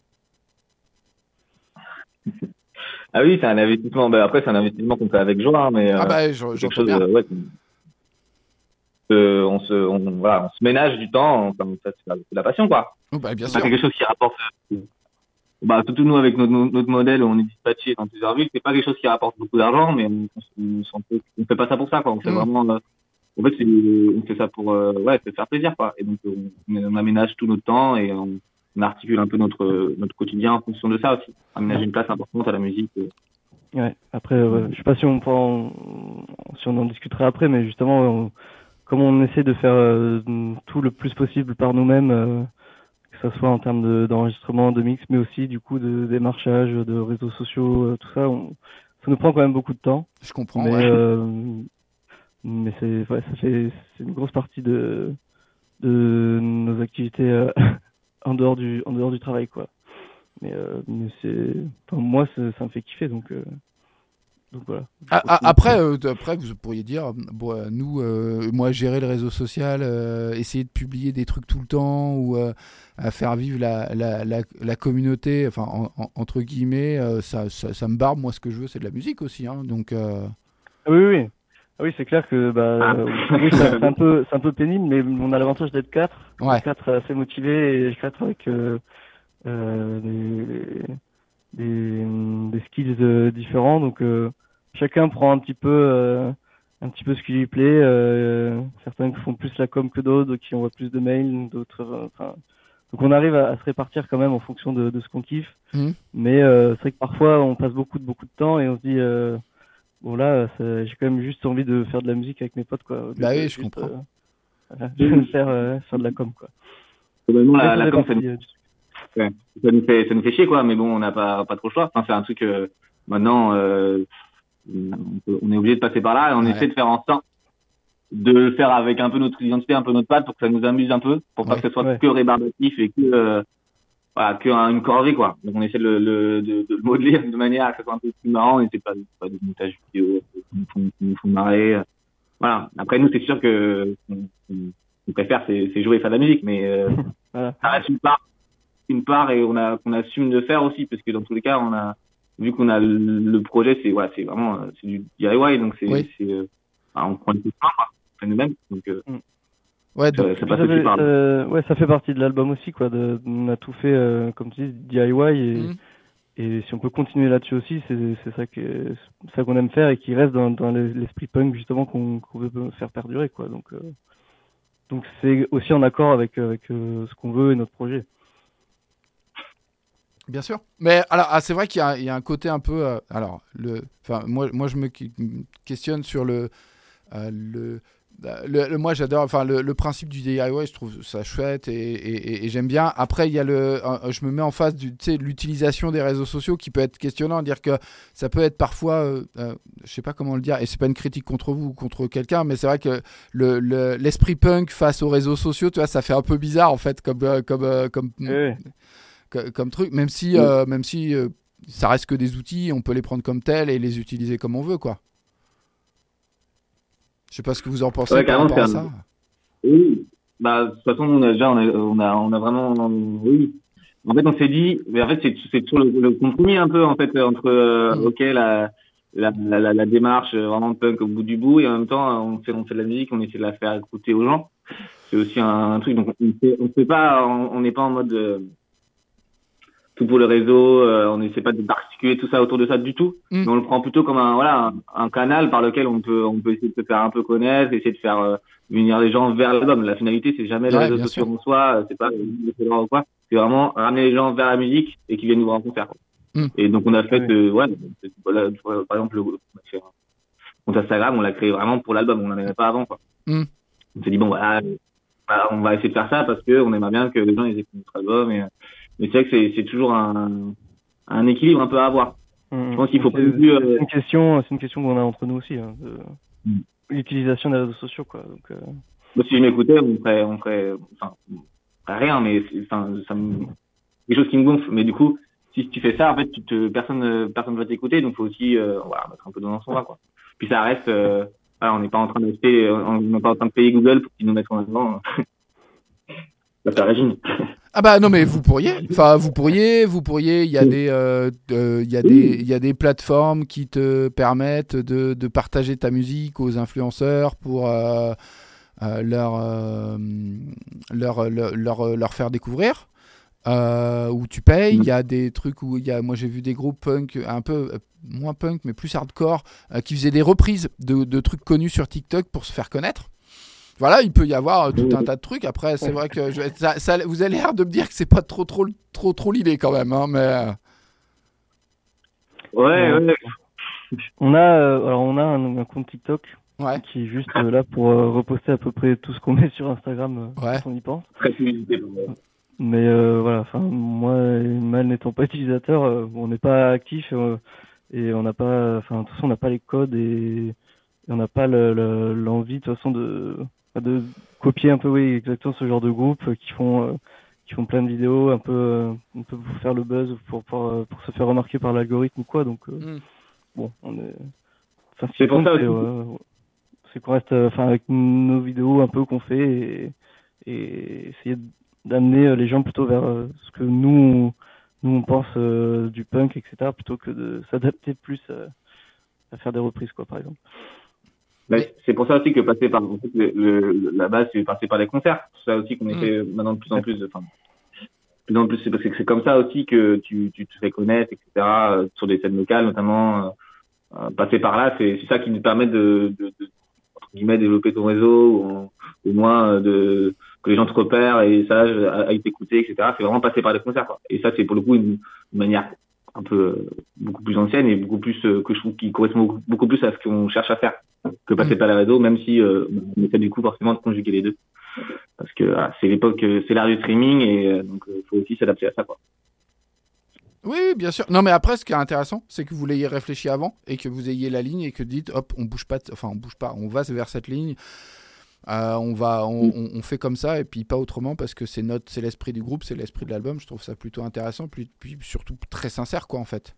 Ah oui, c'est un investissement. Ben après, c'est un investissement qu'on fait avec joie, hein, mais euh, Ah bah c'est j'en- quelque j'entends chose. bien. euh, ouais, qu'on- euh, on se, on, voilà, on se ménage du temps. Enfin, ça, c'est la, c'est la passion, quoi. Oh, bah bien C'est pas sûr. quelque chose qui rapporte. euh, Bah, surtout nous avec notre, notre modèle, on est dispatché dans plusieurs villes. C'est pas quelque chose qui rapporte beaucoup d'argent, mais on, on, on, on, on fait pas ça pour ça, quoi. On fait Mm. vraiment. euh, en fait, c'est, on fait ça pour, euh, ouais, se faire plaisir, quoi. Et donc, on, on aménage tout notre temps et on, on articule un peu notre, notre quotidien en fonction de ça aussi. Aménager une place importante à la musique. euh. Ouais. Après, euh, je sais pas si on, pourra en, si on en discutera après, mais justement, on, comme on essaie de faire euh, tout le plus possible par nous-mêmes, euh, que ce soit en termes de, d'enregistrement, de mix, mais aussi du coup de démarchage, de réseaux sociaux, euh, tout ça, on, ça nous prend quand même beaucoup de temps. Je comprends. mais Ouais. euh, mais c'est ouais, ça fait c'est une grosse partie de de nos activités euh, en dehors du en dehors du travail quoi. Mais, euh, mais c'est enfin, moi c'est- ça me fait kiffer donc euh, donc voilà. Ah, ah, après, euh, après, vous pourriez dire, bon, euh, nous, euh, moi, gérer le réseau social, euh, essayer de publier des trucs tout le temps ou euh, à faire vivre la, la, la, la communauté, enfin, en- en- entre guillemets, euh, ça, ça, ça me barbe. Moi, ce que je veux, c'est de la musique aussi. Hein, donc, euh, Ah oui oui. Ah oui, c'est clair que bah Ah. euh, oui, c'est c'est un peu c'est un peu pénible mais on a l'avantage d'être quatre, ouais. quatre assez motivés et quatre avec euh, euh, des, des des skills euh, différents donc euh, chacun prend un petit peu euh, un petit peu ce qui lui plaît euh, certains qui font plus la com que d'autres d'autres qui envoient plus de mails d'autres euh, enfin donc on arrive à, à se répartir quand même en fonction de, de ce qu'on kiffe Mhm. mais euh, c'est vrai que parfois on passe beaucoup de beaucoup de temps et on se dit euh, bon là ça- j'ai quand même juste envie de faire de la musique avec mes potes quoi au lieu Bah de oui, je juste, comprends. euh, voilà, je vais faire euh, faire de la com quoi. Globalement, la, Ça la fait com, ça partie, nous, euh, du truc. ouais, ça nous fait, ça nous fait chier, quoi. Mais bon, on n'a pas, pas trop le choix. Enfin, c'est un truc, euh, maintenant, euh, on, peut- on est obligé de passer par là et on Ouais. essaie de faire en sorte de le faire avec un peu notre identité, un peu notre patte pour que ça nous amuse un peu, pour pas Ouais. que ce soit Ouais. que rébarbatif et que, euh, voilà, que un- une corvée, quoi. Donc, on essaie de le, le- de, de le modeler de manière à ce que ce soit un peu plus marrant et c'est pas, c'est pas des montages vidéo qui nous font, qui nous font marrer. Voilà. Après, nous, c'est sûr que, ce qu'on qu'on préfère, c'est, c'est jouer et faire de la musique, mais, euh, Voilà. ça reste une part, une part et on a, qu'on assume de faire aussi, parce que dans tous les cas, on a, vu qu'on a le, le projet, c'est, ouais, c'est vraiment, euh, c'est du D I Y, donc c'est, Oui. c'est, euh, enfin, on prend une petite part, quoi. On fait nous-mêmes, donc, euh, Ouais, donc, ça, ça Puis passe ça aussi fait, par là. euh, ouais, ça fait partie de l'album aussi, quoi. De, on a tout fait, euh, comme tu dis, D I Y et, Mhm. et si on peut continuer là-dessus aussi, c'est, c'est ça que, c'est ça qu'on aime faire et qui reste dans, dans les- l'esprit punk justement qu'on, qu'on veut faire perdurer, quoi. Donc, euh, donc c'est aussi en accord avec, avec euh, ce qu'on veut et notre projet. Bien sûr. Mais alors, ah, c'est vrai qu'il y a, il y a un côté un peu. euh, alors, le, enfin, moi, moi, je me qui- questionne sur le, euh, le, le, le- moi, j'adore. Enfin, le, le principe du D I Y, je trouve ça chouette et, et, et- et j'aime bien. Après, il y a le, euh, je me mets en face du, tu sais, de l'utilisation des réseaux sociaux qui peut être questionnant, dire que ça peut être parfois, euh, euh, je sais pas comment le dire, et c'est pas une critique contre vous ou contre quelqu'un, mais c'est vrai que le, le- l'esprit punk face aux réseaux sociaux, tu vois, ça fait un peu bizarre en fait, comme, euh, comme, euh, comme. Ouais. co- comme truc, même si, euh, même si euh, ça reste que des outils, on peut les prendre comme tels et les utiliser comme on veut, quoi. Je sais pas ce que vous en pensez Ouais, par carrément, rapport à c'est ça. un- Oui, bah, de toute façon, on a déjà, on a, on a, on a vraiment, oui. En fait, on s'est dit, mais en fait, c'est, c'est toujours le, le compromis un peu, en fait, entre, euh, Mm. ok, la, la, la, la, la démarche euh, vraiment punk au bout du bout, et en même temps, on fait, on fait de la musique, on essaie de la faire écouter aux gens. C'est aussi un, un truc, donc on fait, on fait pas, on on n'est pas en mode euh, tout pour le réseau, euh, on n'essaie pas de d'articuler tout ça autour de ça du tout, Mm. mais on le prend plutôt comme un, voilà, un, un canal par lequel on peut, on peut essayer de se faire un peu connaître, essayer de faire euh, venir les gens vers l'album. La finalité, c'est jamais les Ouais, réseaux bien sociaux sûr. en soi, euh, c'est pas le followers ou quoi, c'est vraiment ramener les gens vers la musique et qu'ils viennent nous voir en concert. quoi. Mm. Et donc on a fait, Ouais. euh, ouais, c'est- voilà, tu vois, par exemple, le, on a fait un compte Instagram, on l'a créé vraiment pour l'album, on n'en avait pas avant, quoi. Mm. On s'est dit bon voilà, voilà, on va essayer de faire ça parce que on aimerait bien que les gens ils écoutent notre album. Et, mais c'est vrai que c'est, c'est toujours un, un équilibre un peu à avoir. Mm. Je pense qu'il faut c'est, pas non plus, euh, c'est une question, c'est une question qu'on a entre nous aussi, hein, de Mm. l'utilisation des réseaux sociaux, quoi. Donc, euh, moi, si je m'écoutais, on ferait, on ferait, enfin, on ferait rien, mais c'est, enfin, ça me, quelque chose qui me gonfle. Mais du coup, si tu fais ça, en fait, tu te, personne, euh, personne va t'écouter, donc faut aussi, euh, voilà, mettre un peu dans son va, quoi. Puis ça reste, euh, voilà, on n'est pas en train d'acheter, on n'est pas en train de payer Google pour qu'ils nous mettent en avant. Ça fait régime. Ah bah non mais vous pourriez, enfin vous pourriez, vous pourriez, il y a des, euh, euh, il y a des, il y a des plateformes qui te permettent de, de partager ta musique aux influenceurs pour euh, euh, leur, euh, leur, leur, leur, leur faire découvrir. Euh, où tu payes, il y a des trucs où il y a, moi j'ai vu des groupes punk un peu euh, moins punk mais plus hardcore euh, qui faisaient des reprises de, de trucs connus sur TikTok pour se faire connaître. Voilà, il peut y avoir euh, tout un tas de trucs. Après, c'est vrai que je, ça, ça, vous avez l'air de me dire que c'est pas trop, trop, trop, trop l'idée quand même, hein, mais euh, Ouais, Ouais. ouais. on a, euh, alors on a un, un compte TikTok ouais, qui est juste euh, là pour euh, reposter à peu près tout ce qu'on met sur Instagram euh, Ouais. quand on y pense. Très publicité. ouais. Mais euh, voilà, enfin moi, mal n'étant pas utilisateur, euh, on n'est pas actif euh, et on n'a pas, enfin de toute façon on n'a pas les codes et, et on n'a pas le, le- l'envie de toute façon de de copier un peu, oui, exactement ce genre de groupe euh, qui font euh, qui font plein de vidéos un peu euh, un peu pour faire le buzz, pour pour, euh, pour se faire remarquer par l'algorithme ou quoi. Donc euh, Mm. bon, on est. Enfin, ce C'est qui pour compte, ça c'est, aussi. euh, c'est qu'on reste, euh, enfin avec nos vidéos un peu qu'on fait et, et essayer d'amener euh, les gens plutôt vers euh, ce que nous nous on pense euh, du punk, et cetera, plutôt que de s'adapter plus euh, à faire des reprises, quoi, par exemple. Bah, Mais- c'est pour ça aussi que passer par, en fait, le, le- la base, c'est passer par les concerts. C'est ça aussi qu'on Mm. essaie maintenant de plus en plus de, enfin, de plus en plus, c'est parce que c'est comme ça aussi que tu, tu te fais connaître, et cetera, euh, sur des scènes locales, notamment, euh, euh, passer par là, c'est, c'est ça qui nous permet de, de, de, entre guillemets, développer ton réseau, ou au moins, euh, de, que les gens te repèrent et sachent à, à t'écouter, et cetera. C'est vraiment passer par les concerts, quoi. Et ça, c'est pour le coup une, une manière un peu, euh, beaucoup plus ancienne et beaucoup plus, euh, que je trouve qui correspond beaucoup, beaucoup plus à ce qu'on cherche à faire que passer Mm. par les réseaux, même si euh, on essaie du coup forcément de conjuguer les deux. Parce que voilà, c'est l'époque, euh, c'est l'ère du streaming et euh, donc il faut aussi s'adapter à ça, quoi. Oui, oui, bien sûr. Non, mais après, ce qui est intéressant, c'est que vous l'ayez réfléchi avant et que vous ayez la ligne et que dites, hop, on bouge pas, t- enfin, on bouge pas, on va vers cette ligne. Euh, on va, on, on- on fait comme ça et puis pas autrement parce que c'est notre, c'est l'esprit du groupe, c'est l'esprit de l'album. Je trouve ça plutôt intéressant, puis, puis surtout très sincère, quoi, en fait.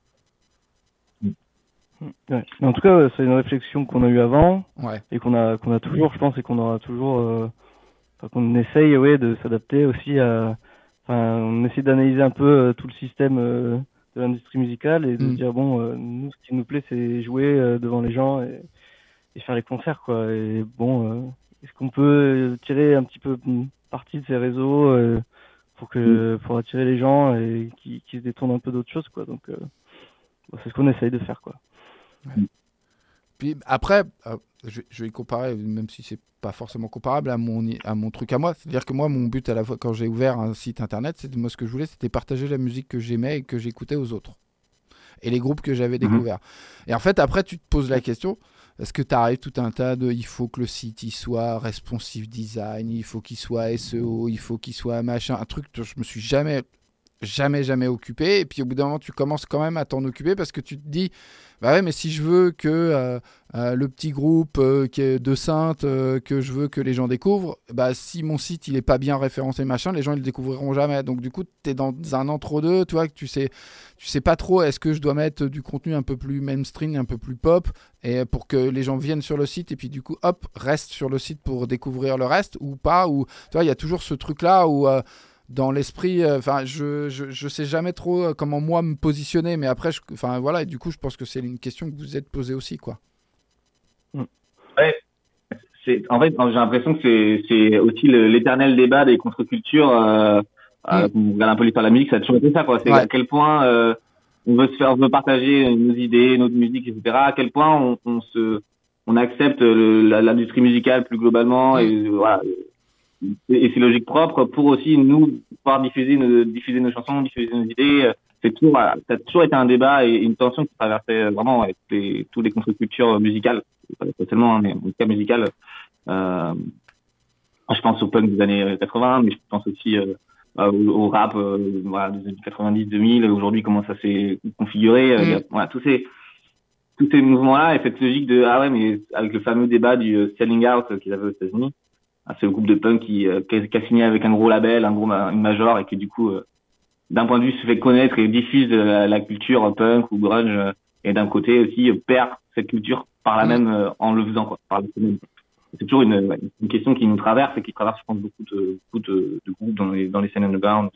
Ouais. Mais en tout cas, ouais, c'est une réflexion qu'on a eue avant Ouais. et qu'on a qu'on a toujours, je pense, et qu'on aura toujours, euh, enfin, qu'on essaye, ouais, de s'adapter aussi à. Enfin, on essaie d'analyser un peu euh, tout le système euh, de l'industrie musicale et de Mm. se dire bon, euh, nous, ce qui nous plaît, c'est jouer euh, devant les gens et, et faire les concerts, quoi. Et bon, euh, est-ce qu'on peut tirer un petit peu mm, parti de ces réseaux euh, pour que pour attirer les gens et qui qui se détournent un peu d'autres choses, quoi. Donc, euh, bon, c'est ce qu'on essaye de faire, quoi. Puis après, euh, je, je vais comparer, même si c'est pas forcément comparable à mon, à mon truc à moi. C'est-à-dire que moi, mon but à la fois quand j'ai ouvert un site internet, c'était moi ce que je voulais, c'était partager la musique que j'aimais et que j'écoutais aux autres. Et les groupes que j'avais découverts. Et en fait, après, tu te poses la question, est-ce que tu arrives tout un tas de, il faut que le site il soit responsive design, il faut qu'il soit S E O, il faut qu'il soit machin, un truc que je me suis jamais, jamais, jamais occupé. Et puis au bout d'un moment, tu commences quand même à t'en occuper parce que tu te dis, Bah ouais, mais si je veux que euh, euh, le petit groupe euh, qui est de Saintes, euh, que je veux que les gens découvrent, bah si mon site il est pas bien référencé machin, les gens ils le découvriront jamais. Donc du coup, tu es dans un entre-deux, tu vois, que tu sais tu sais pas trop est-ce que je dois mettre du contenu un peu plus mainstream, un peu plus pop et pour que les gens viennent sur le site et puis du coup hop, restent sur le site pour découvrir le reste ou pas ou tu vois, il y a toujours ce truc là où euh, dans l'esprit, enfin, euh, je, je je sais jamais trop euh, comment moi me positionner, mais après, enfin voilà, et du coup, je pense que c'est une question que vous êtes posée aussi, quoi. Ouais, c'est en fait, j'ai l'impression que c'est c'est aussi le, l'éternel débat des contre-cultures. Euh, euh, Mm. on regarde un peu l'histoire de la musique, ça a toujours été ça, quoi. C'est Ouais. à quel point euh, on veut se faire, on veut partager nos idées, notre musique, et cetera. À quel point on, on se, on accepte le, la- l'industrie musicale plus globalement Mm. et euh, voilà. Et, et c'est logique propre pour aussi nous pouvoir diffuser nos, diffuser nos chansons, diffuser nos idées. C'est toujours, voilà, ça a toujours été un débat et une tension qui traversait vraiment avec les, tous les contre-cultures musicales, pas seulement, hein, mais en tout cas musicales. Euh, je pense au punk des années quatre-vingts, mais je pense aussi euh, au, au rap euh, voilà, des années quatre-vingt-dix deux mille. Aujourd'hui, comment ça s'est configuré. Mm. Il y a, voilà, tous ces tous ces mouvements-là et cette logique de ah ouais, mais avec le fameux débat du euh, selling out qu'ils avaient aux États-Unis. C'est le groupe de punk qui, euh, qui, a, qui a signé avec un gros label, un gros une major, et qui du coup, euh, d'un point de vue, se fait connaître et diffuse euh, la culture punk ou grunge, euh, et d'un côté aussi euh, perd cette culture par là Mm. même euh, en le faisant, quoi. Par le même. C'est toujours une, ouais, une question qui nous traverse et qui traverse, je pense, beaucoup de, beaucoup de, de groupes dans les, dans les scènes underground.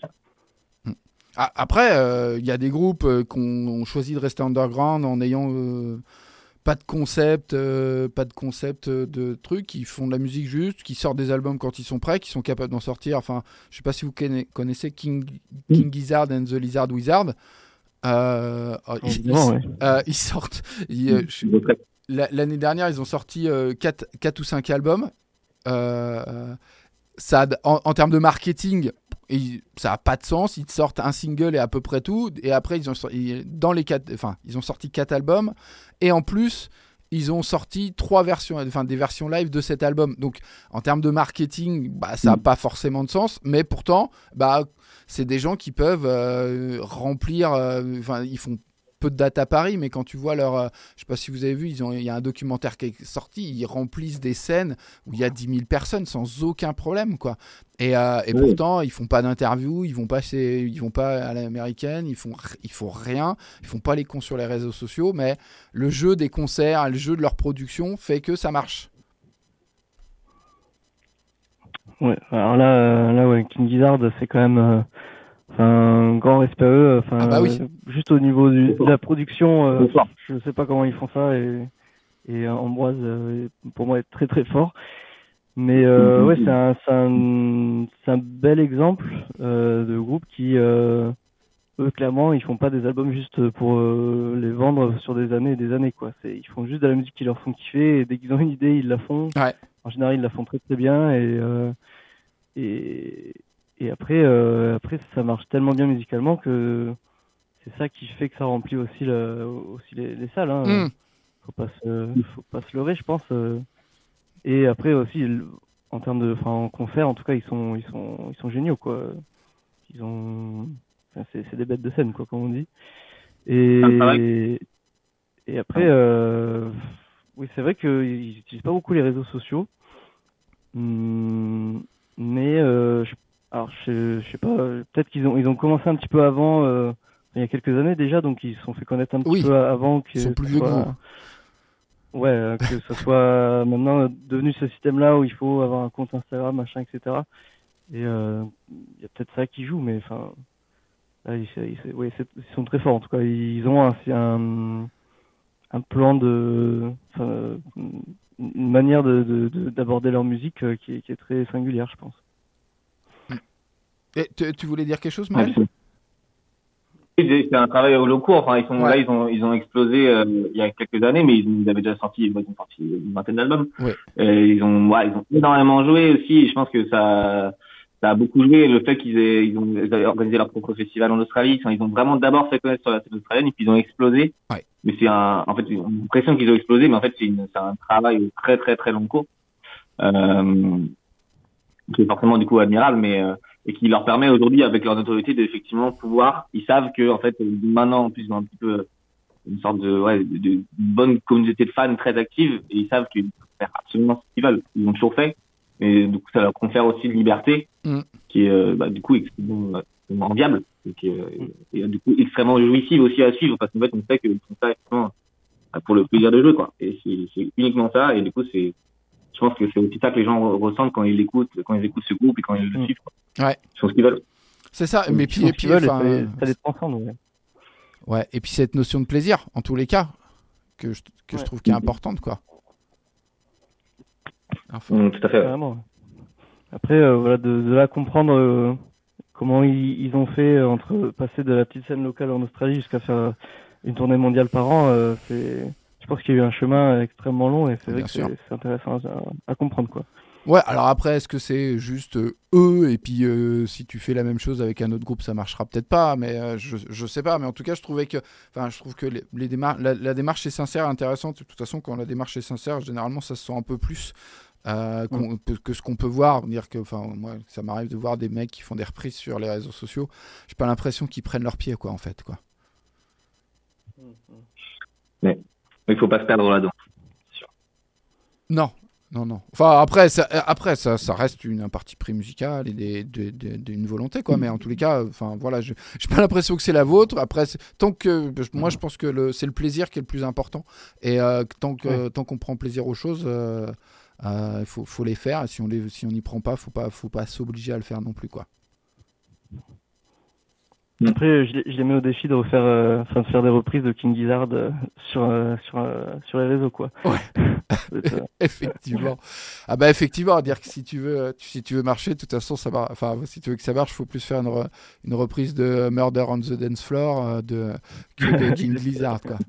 Ah, après, il euh, y a des groupes euh, qui ont choisi de rester underground en ayant euh, pas de concept, euh, pas de concept euh, de trucs, qui font de la musique juste, qui sortent des albums quand ils sont prêts, qui sont capables d'en sortir. Enfin, je sais pas si vous conna- connaissez King, King Gizzard and the Lizard Wizard. Euh, oh, ils, ils, Évidemment, ouais. euh, ils sortent. ils, euh, je- la- l'année dernière, ils ont sorti quatre ou cinq albums. Euh, ça, a- en, en termes de marketing, ils- ça a pas de sens. Ils te sortent un single et à peu près tout. Et après, ils ont sorti, dans les quatre, enfin, ils ont sorti quatre albums. Et en plus, ils ont sorti trois versions, enfin des versions live de cet album. Donc, en termes de marketing, bah, ça n'a pas forcément de sens. Mais pourtant, bah, c'est des gens qui peuvent euh, remplir. Enfin, euh, ils font peu de dates à Paris, mais quand tu vois leur, euh, je sais pas si vous avez vu, ils ont, il y a un documentaire qui est sorti, ils remplissent des scènes où il y a dix mille personnes sans aucun problème, quoi. Et, euh, et oui. Pourtant, ils font pas d'interview, ils vont pas chez, ils vont pas à l'américaine, ils font, ils font rien, ils font pas les cons sur les réseaux sociaux, mais le jeu des concerts, le jeu de leur production fait que ça marche. Ouais, alors là, là ouais, King Gizzard, c'est quand même euh, un grand respect à eux. Enfin, ah bah oui. euh, juste au niveau du, de la production, euh, je sais pas comment ils font ça et, et Ambroise, euh, pour moi, est très très fort. Mais euh, ouais, c'est un, c'est un, c'est un bel exemple euh, de groupe qui, euh, eux, clairement, ils font pas des albums juste pour euh, les vendre sur des années et des années, quoi. C'est, ils font juste de la musique qui leur font kiffer et dès qu'ils ont une idée, ils la font. Ouais. En général, ils la font très très bien et euh, et, et après, euh, après, ça marche tellement bien musicalement que c'est ça qui fait que ça remplit aussi, le, aussi les, les salles. Hein. Mm. Faut pas se, faut pas se leurrer, je pense. Et après aussi, en termes de, enfin, en concert, en tout cas, ils sont, ils sont, ils sont géniaux, quoi. Ils ont, enfin, c'est, c'est des bêtes de scène, quoi, comme on dit. Et, et après, euh, oui, c'est vrai qu'ils n'utilisent pas beaucoup les réseaux sociaux. Hum, mais, euh, je, alors, je, je sais pas, peut-être qu'ils ont, ils ont commencé un petit peu avant, euh, il y a quelques années déjà, donc ils se sont fait connaître un petit oui. peu avant que ils sont plus vieux soit... que vous. Ouais, euh, que ce soit maintenant devenu ce système-là où il faut avoir un compte Instagram, machin, et cetera. Et il euh, y a peut-être ça qui joue, mais enfin, là, ils, ils, ouais, c'est, ils sont très forts en tout cas. Ils ont un, un, un plan de, enfin, une manière de, de, de, d'aborder leur musique euh, qui, est, qui est très singulière, je pense. Et tu, tu voulais dire quelque chose, Maël ? C'est un travail au long cours. Enfin, ils sont ouais. là, ils ont ils ont explosé euh, il y a quelques années, mais ils, ils avaient déjà sorti, ils ont sorti une vingtaine d'albums. Ouais. Et ils ont ouais, ils ont énormément joué aussi. Et je pense que ça ça a beaucoup joué le fait qu'ils aient ils ont ils avaient organisé leur propre festival en Australie. Ils ont vraiment d'abord fait connaître sur la scène australienne et puis ils ont explosé. Ouais. Mais c'est un en fait on a l'impression qu'ils ont explosé, mais en fait c'est une c'est un travail au très très très long cours. Euh, qui est forcément du coup admirable, mais euh, et qui leur permet aujourd'hui, avec leur notoriété, d'effectivement pouvoir, ils savent que en fait maintenant en plus ils ont un petit peu une sorte de, ouais, de, de bonne communauté de fans très active et ils savent qu'ils peuvent faire absolument ce qu'ils veulent. Ils l'ont toujours fait, mais du coup, ça leur confère aussi une liberté mm. qui est, euh, bah, du coup, extrêmement euh, enviable et qui est, euh, et, du coup, extrêmement jouissive aussi à suivre parce qu'en fait, on sait qu'ils font ça extrêmement pour le plaisir de jouer, quoi. Et c'est, c'est uniquement ça et du coup, c'est, je pense que c'est aussi ça que les gens ressentent quand ils écoutent, quand ils écoutent ce groupe et quand ils le mm. suivent, quoi. Ouais. Ils font ce qu'ils veulent. C'est ça, mais puis, et puis, veulent, enfin, et ça, ça les transcende, ouais. Ouais, et puis cette notion de plaisir, en tous les cas, que je, que ouais. je trouve qui est importante, quoi. Enfin. Mmh, tout à fait. Vraiment. Après, euh, voilà, de, de là comprendre euh, comment ils, ils ont fait entre passer de la petite scène locale en Australie jusqu'à faire une tournée mondiale par an, euh, c'est, je pense qu'il y a eu un chemin extrêmement long et c'est vrai Bien que c'est, c'est intéressant à, à comprendre, quoi. Ouais, alors après, est-ce que c'est juste euh, eux et puis euh, si tu fais la même chose avec un autre groupe, ça marchera peut-être pas, mais euh, je je sais pas. Mais en tout cas, je trouvais que, enfin, je trouve que les, les démar- la, la démarche est sincère, et intéressante. De toute façon, quand la démarche est sincère, généralement, ça se sent un peu plus euh, qu'on, mm. que ce qu'on peut voir. Dire que, enfin, moi, ça m'arrive de voir des mecs qui font des reprises sur les réseaux sociaux. J'ai pas l'impression qu'ils prennent leur pied, quoi, en fait, quoi. Mais il faut pas se perdre là-dedans. Non. Non, non. Enfin, après, ça, après ça, ça reste une, un parti pris musical et des, des, des, des, une volonté, quoi. Mais en tous les cas, enfin, voilà, je n'ai pas l'impression que c'est la vôtre. Après, tant que, moi, je pense que le, c'est le plaisir qui est le plus important. Et euh, tant, que, ouais. tant qu'on prend plaisir aux choses, il euh, euh, faut, faut les faire. Et si on les, si on n'y prend pas, il ne faut pas s'obliger à le faire non plus, quoi. Après, je, je les mets au défi de refaire, euh, enfin, de faire des reprises de King Gizzard euh, sur, euh, sur, euh, sur les réseaux, quoi. Ouais. Effectivement. Ah bah effectivement, à dire que si tu veux, si tu veux marcher, de toute façon, ça va. Enfin, si tu veux que ça marche, il faut plus faire une, re, une reprise de Murder on the Dance Floor euh, de, que de King Gizzard, quoi.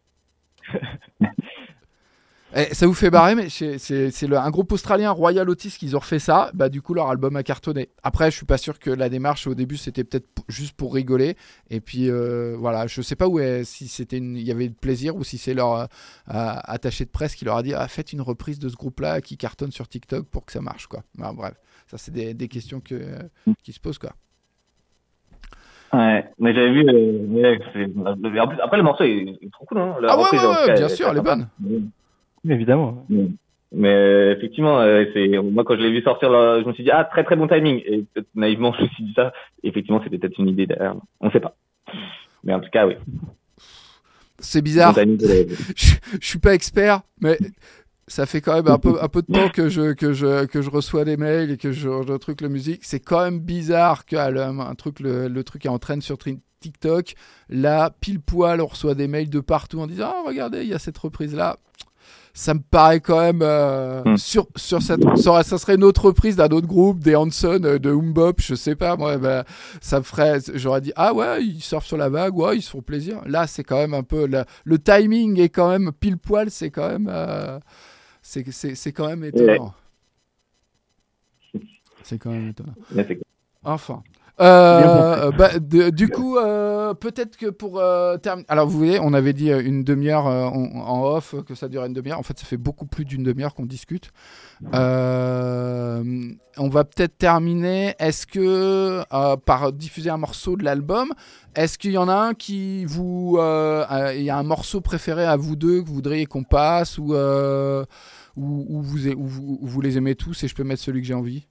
Et ça vous fait barrer, mais c'est, c'est, c'est le, un groupe australien, Royal Otis, qu'ils ont refait ça. Bah, du coup, leur album a cartonné. Après, je suis pas sûr que la démarche au début, c'était peut-être p- juste pour rigoler. Et puis, euh, voilà, je sais pas où est, si c'était une, il y avait de plaisir ou si c'est leur euh, attaché de presse qui leur a dit ah, faites une reprise de ce groupe-là qui cartonne sur TikTok pour que ça marche, quoi. Bah, bref, ça, c'est des, des questions que, euh, qui se posent, quoi. Ouais, mais j'avais vu. Euh, mais c'est, en plus, après, le morceau est, est trop cool, hein. La ah, ouais, reprise, ouais, ouais, cas, bien sûr, elle est bonne. Ouais. Évidemment. Mais, mais euh, effectivement, euh, c'est moi quand je l'ai vu sortir, là, je me suis dit ah très très bon timing. Et naïvement je me suis dit ça. Et effectivement, c'était peut-être une idée derrière. On sait pas. Mais en tout cas, oui. C'est bizarre. Bon je, je suis pas expert, mais ça fait quand même un peu un peu de temps que je que je que je reçois des mails et que je, je truc la musique. C'est quand même bizarre que le, un truc le, le truc est en train sur TikTok. Là, pile poil, on reçoit des mails de partout en disant ah oh, regardez, il y a cette reprise là. Ça me paraît quand même euh, mm. sur sur cette ça, ça serait une autre reprise d'un autre groupe, des Hanson, de Umbop, je sais pas moi, ben, ça me ferait, j'aurais dit ah ouais ils surfent sur la vague, ouais ils se font plaisir. Là c'est quand même un peu la, le timing est quand même pile poil, c'est quand même euh, c'est c'est c'est quand même étonnant. Ouais. C'est quand même étonnant. Ouais, enfin. Euh, bah, de, du coup, euh, peut-être que pour euh, terminer. Alors, vous voyez, on avait dit une demi-heure euh, en, en off, que ça durait une demi-heure. En fait, ça fait beaucoup plus d'une demi-heure qu'on discute. Euh, on va peut-être terminer. Est-ce que, euh, par diffuser un morceau de l'album, est-ce qu'il y en a un qui vous. Il euh, y a un morceau préféré à vous deux que vous voudriez qu'on passe ou, euh, ou, ou, vous, ou, vous, ou vous les aimez tous et je peux mettre celui que j'ai envie?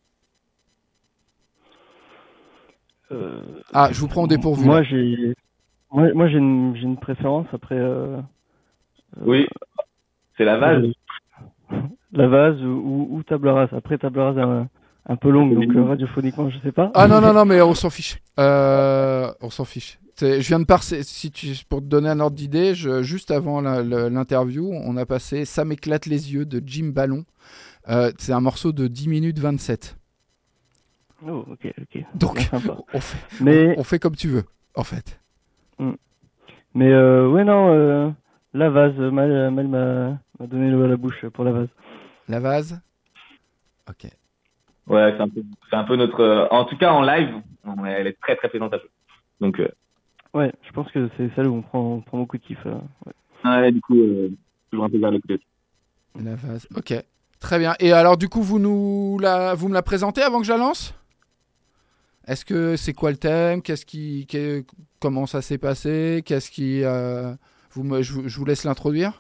Euh, ah, je vous prends au dépourvu. Moi, j'ai, moi, moi, j'ai une, j'ai une préférence après. Euh, oui, c'est la vase. Euh, la vase ou, ou table rase. Après, table rase un, un peu longue, donc euh, radiophoniquement, je sais pas. Ah non, non, non, mais on s'en fiche. Euh, on s'en fiche. C'est, je viens de passer, si tu, pour te donner un ordre d'idée, je, juste avant la, la, l'interview, on a passé Ça m'éclate les yeux de Jim Ballon. Euh, c'est un morceau de dix minutes vingt-sept. Oh, ok, ok. Donc, on fait, Mais... on, on fait comme tu veux, en fait. Mais euh, ouais, non, euh, la vase, Mal, Mal m'a, m'a donné l'eau à la bouche pour la vase. La vase. Ok. Ouais, c'est un peu, c'est un peu notre... Euh, en tout cas, en live, on, elle est très, très présentable. Donc... Euh... Ouais, je pense que c'est celle où on prend, on prend beaucoup de kiff. Euh, ouais. ouais, du coup, euh, toujours un peu vers l'écoute. La vase, ok. Très bien. Et alors, du coup, vous, nous la, vous me la présentez avant que je la lance ? Est-ce que c'est quoi le thème ? Qu'est-ce qui, qu'est, comment ça s'est passé ? Qu'est-ce qui, euh, vous me, je, vous- je vous laisse l'introduire.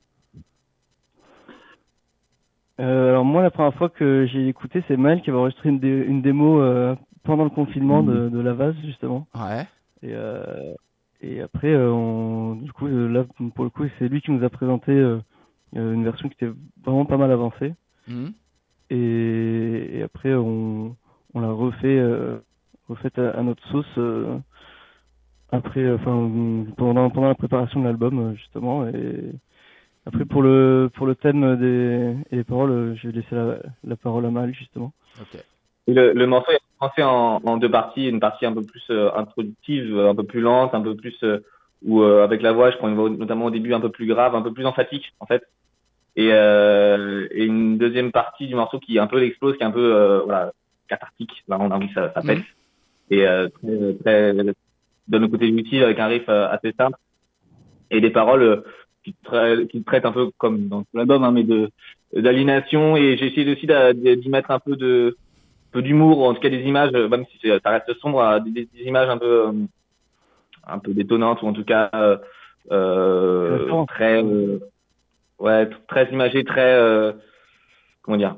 Euh, alors moi, la première fois que j'ai écouté, c'est Maël qui avait enregistré une, dé- une démo euh, pendant le confinement de, de La Vase, justement. Ouais. Et, euh, et après, euh, on, du coup, euh, là, pour le coup, c'est lui qui nous a présenté euh, euh, une version qui était vraiment pas mal avancée. Mhm. Et, et après, on, on l'a refait, euh, refait à, à notre sauce. euh, après, euh, enfin, pendant pendant la préparation de l'album, euh, justement. Et après, pour le pour le thème des et les paroles, euh, je vais laisser la, la parole à Maël, justement. Ok. Et le, le morceau est pensé en, en deux parties, une partie un peu plus euh, introductive, euh, un peu plus lente, un peu plus euh, où euh, avec la voix, je prends une voix notamment au début un peu plus grave, un peu plus emphatique en fait, et, euh, et une deuxième partie du morceau qui est un peu l'explose, qui est un peu euh, voilà cathartique, là on a envie que ça, ça pète, Mhm. et euh, très, très donne le côté utile avec un riff euh, assez simple et des paroles euh, qui, tra- qui traitent un peu comme dans tout l'album, hein, mais de d'aliénation, et j'ai essayé aussi d'a- d'y mettre un peu de peu d'humour, ou en tout cas des images, euh, même si c'est- ça reste sombre, euh, des, des images un peu, euh, un peu détonnantes, ou en tout cas euh, euh, D'accord. très, euh, ouais, t- très imagées, très, euh, comment dire.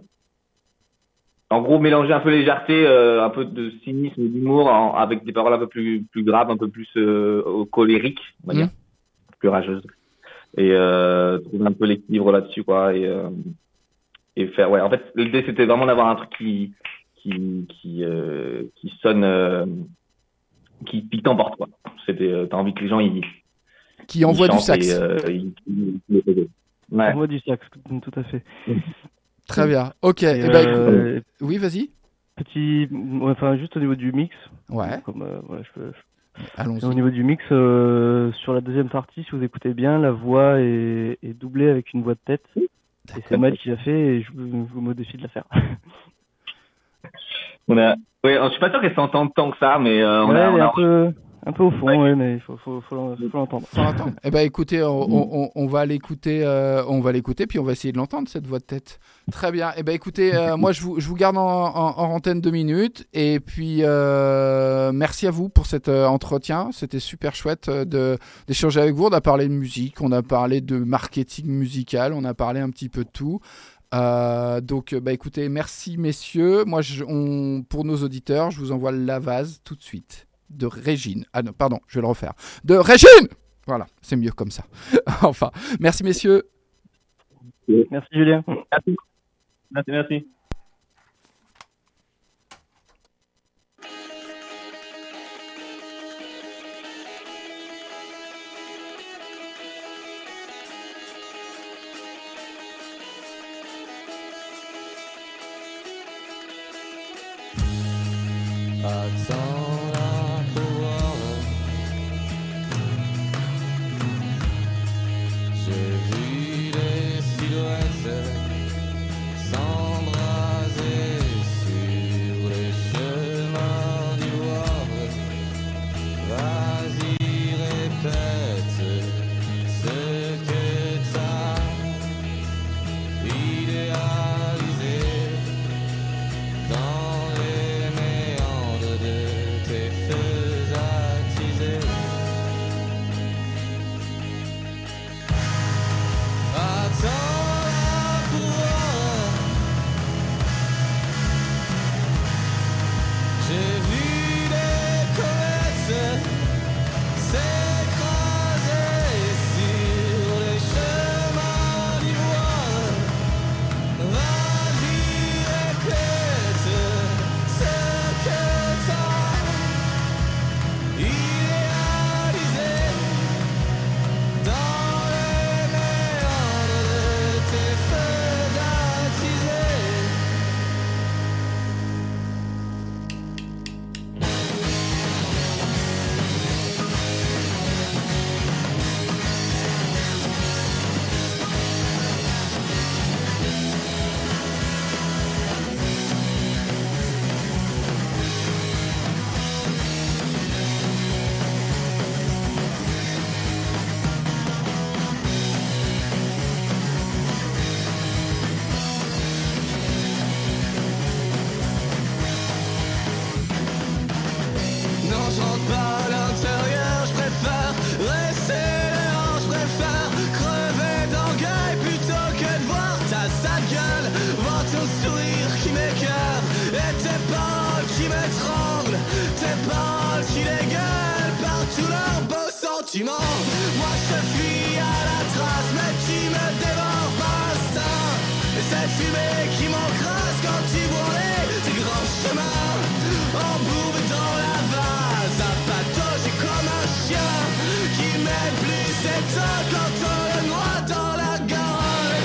En gros, mélanger un peu légèreté, euh, un peu de cynisme, d'humour, en- avec des paroles un peu plus, plus graves, un peu plus euh, colériques, on va Mhm. dire, plus rageuses, et euh, trouver un peu l'équilibre là-dessus, quoi, et euh, et faire, ouais. En fait, l'idée c'était vraiment d'avoir un truc qui qui qui euh, qui sonne, euh, qui, qui t'emporte, quoi. C'était, euh, t'as envie que les gens ils, Qui ils envoie du chantent sax. et euh, ils, ils, ils le faisaient. Ouais. On voit du sax, tout à fait. Très bien. Ok. Et, Eh ben, écoute- euh, Oui, vas-y. petit, ouais, enfin, juste au niveau du mix. Ouais. Comme, euh, voilà, je peux, je- Allons-y. Au niveau du mix, euh, sur la deuxième partie, si vous écoutez bien, la voix est, est doublée avec une voix de tête. Et c'est Maël qui l'a fait, et je vous, je vous modifie de la faire. On a, ouais, je suis pas sûr qu'elle s'entende tant que ça, mais euh, on Ouais, a, elle on est a, un peu, un peu au fond, ouais, mais il faut, faut, faut, l'en- faut l'entendre. Faut l'entendre. Eh ben, écoutez, on, on- on- on va l'écouter, euh, on va l'écouter, puis on va essayer de l'entendre cette voix de tête. Très bien. Eh ben, écoutez, euh, moi je vous, je vous garde en, en, en antenne deux minutes, et puis euh, merci à vous pour cet euh, entretien. C'était super chouette euh, de d'échanger avec vous. On a parlé de musique, on a parlé de marketing musical, on a parlé un petit peu de tout. Euh, donc, bah écoutez, merci messieurs. Moi, je, on, pour nos auditeurs, je vous envoie La Vase tout de suite de Régine. Ah non, pardon, je vais le refaire. De Régine. Voilà, c'est mieux comme ça. Enfin, merci messieurs. Merci Julien. merci, merci, merci. Attends là pour voir. J'ai vu des silhouettes s'embraser sur les chemins d'ivoire. Vas-y, répète ce que t'as idéalisé dans les méandres de tes ta gueule, voir ton sourire qui m'écoeure, et tes paroles qui m'étranglent, tes paroles qui dégueulent par tous leurs beaux sentiments. Moi je te fuis à la trace, mais tu me dévores par instinct. Et cette fumée qui m'encrasse quand tu brûlais tes grands chemins, embourbé dans la vase, appatogé comme un chien qui met plus ses temps quand on le noie dans la gorge.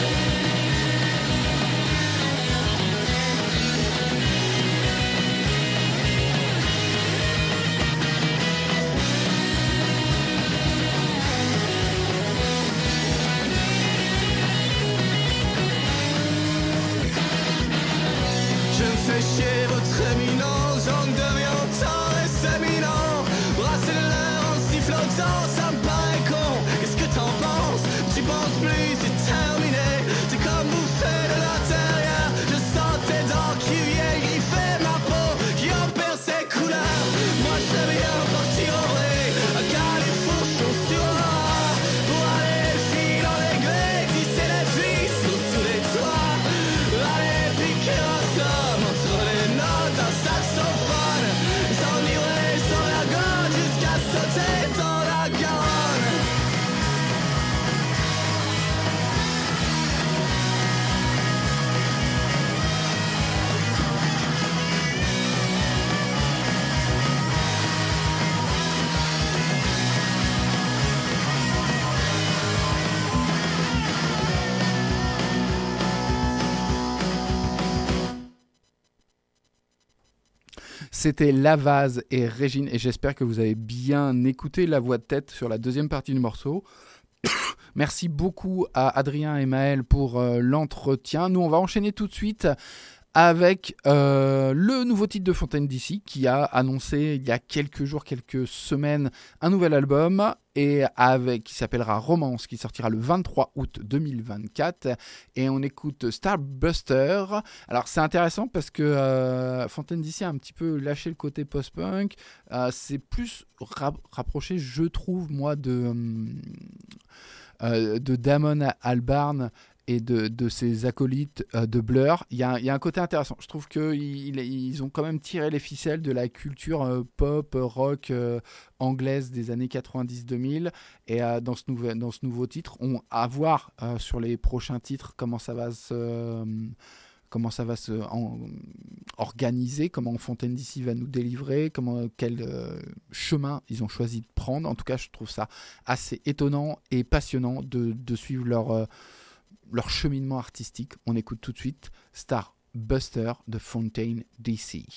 Je me fais chier votre éminence, j'en deviens temps et séminant. Brasser l'heure en sifflotant, ça me paraît con. Qu'est-ce que t'en penses? Tu penses plus, c'est terminé. T'es comme bouffé de l'intérieur. Je sens tes dents qui viennent griffer ma peau, qui en perd ses couleurs. Moi je sais bien partir en vrai, à garder fourchons sur l'or, pour aller fil en aiglé, tisser les vis sur tous les toits. Aller piquer un somme entre les notes d'un saxophone, s'enivrer sans la gorge jusqu'à sauter dans la garonne. C'était Lavaz et Régine, et j'espère que vous avez bien écouté la voix de tête sur la deuxième partie du morceau. Merci beaucoup à Adrien et Maël pour euh, l'entretien. Nous, on va enchaîner tout de suite avec euh, le nouveau titre de Fontaine D C qui a annoncé il y a quelques jours, quelques semaines, un nouvel album et avec, qui s'appellera Romance, qui sortira le vingt-trois août deux mille vingt-quatre. Et on écoute Starbuster. Alors c'est intéressant parce que euh, Fontaine D C a un petit peu lâché le côté post-punk. Euh, c'est plus rap- rapproché, je trouve, moi, de, euh, de Damon Albarn et de, de ses acolytes euh, de Blur. Il y, a, il y a un côté intéressant. Je trouve qu'ils ils ont quand même tiré les ficelles de la culture euh, pop, rock euh, anglaise des années quatre-vingt-dix deux mille. Et euh, dans, ce nouvel, dans ce nouveau titre, on à voir euh, sur les prochains titres comment ça va se... Euh, comment ça va se en, organiser, comment Fontaine D C va nous délivrer, comment, quel euh, chemin ils ont choisi de prendre. En tout cas, je trouve ça assez étonnant et passionnant de, de suivre leur... Euh, leur cheminement artistique. On écoute tout de suite Starbuster de Fontaine D C.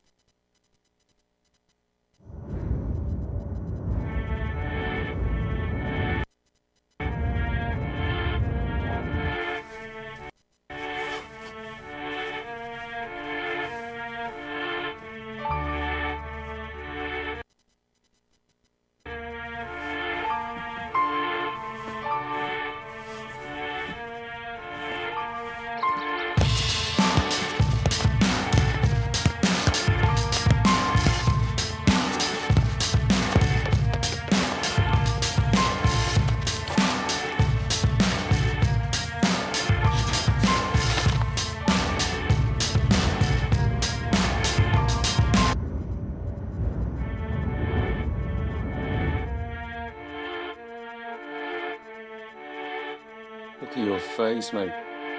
Look at your face, mate.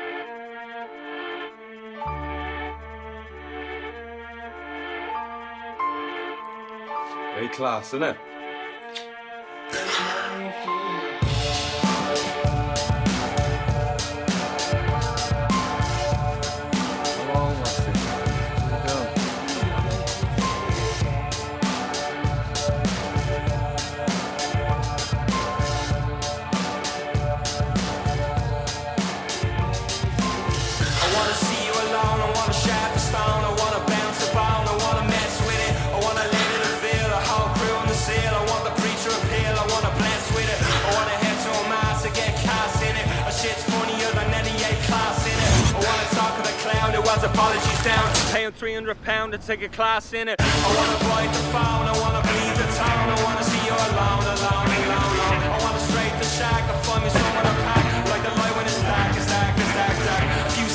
Very class, isn't it? Apologies down, paying three hundred pounds to take a class in it. I wanna ride the phone, I wanna bleed the town, I wanna see you alone, alone, alone, alone. I wanna straight the shack, I find me someone to pack, like the light when it's dark, it's dark, it's dark, dark. A few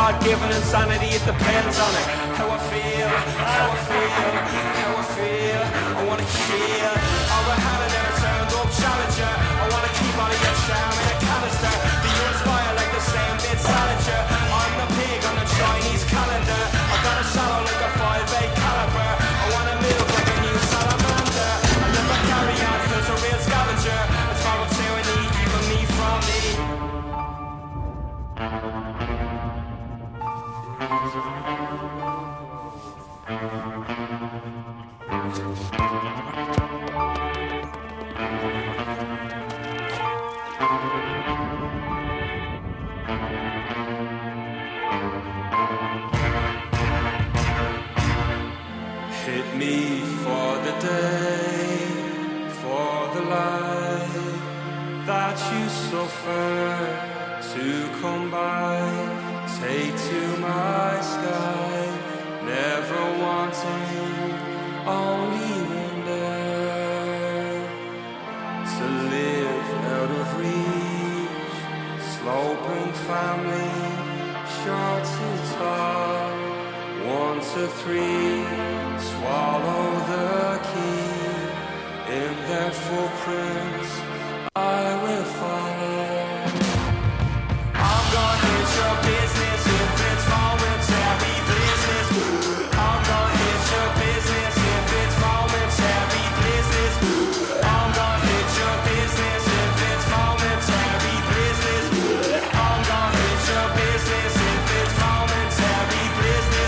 God-given insanity, it depends on it. How I feel, how I feel, how I feel. I wanna kill. All the hand never turned up challenger. I wanna keep all of your charm in a canister. Do you inspire like the same bit Salinger? I'm the pig on the Chinese calendar. I got a shadow like a five eight caliber. I wanna move like a new salamander. I never carry on cause a real scavenger. It's moral tyranny keeping me from me. Hit me for the day, for the light that you suffered to come by. Take to my sky, never wanting, only wonder to live out of reach. Sloping family, short to tall, one to three. Swallow the key, in their footprints I will follow. I'm gonna hit your business if it's momentary business. I'm gonna hit your business if it's momentary business. I'm gonna hit your business if it's momentary business. I'm gonna hit your business if it's momentary business.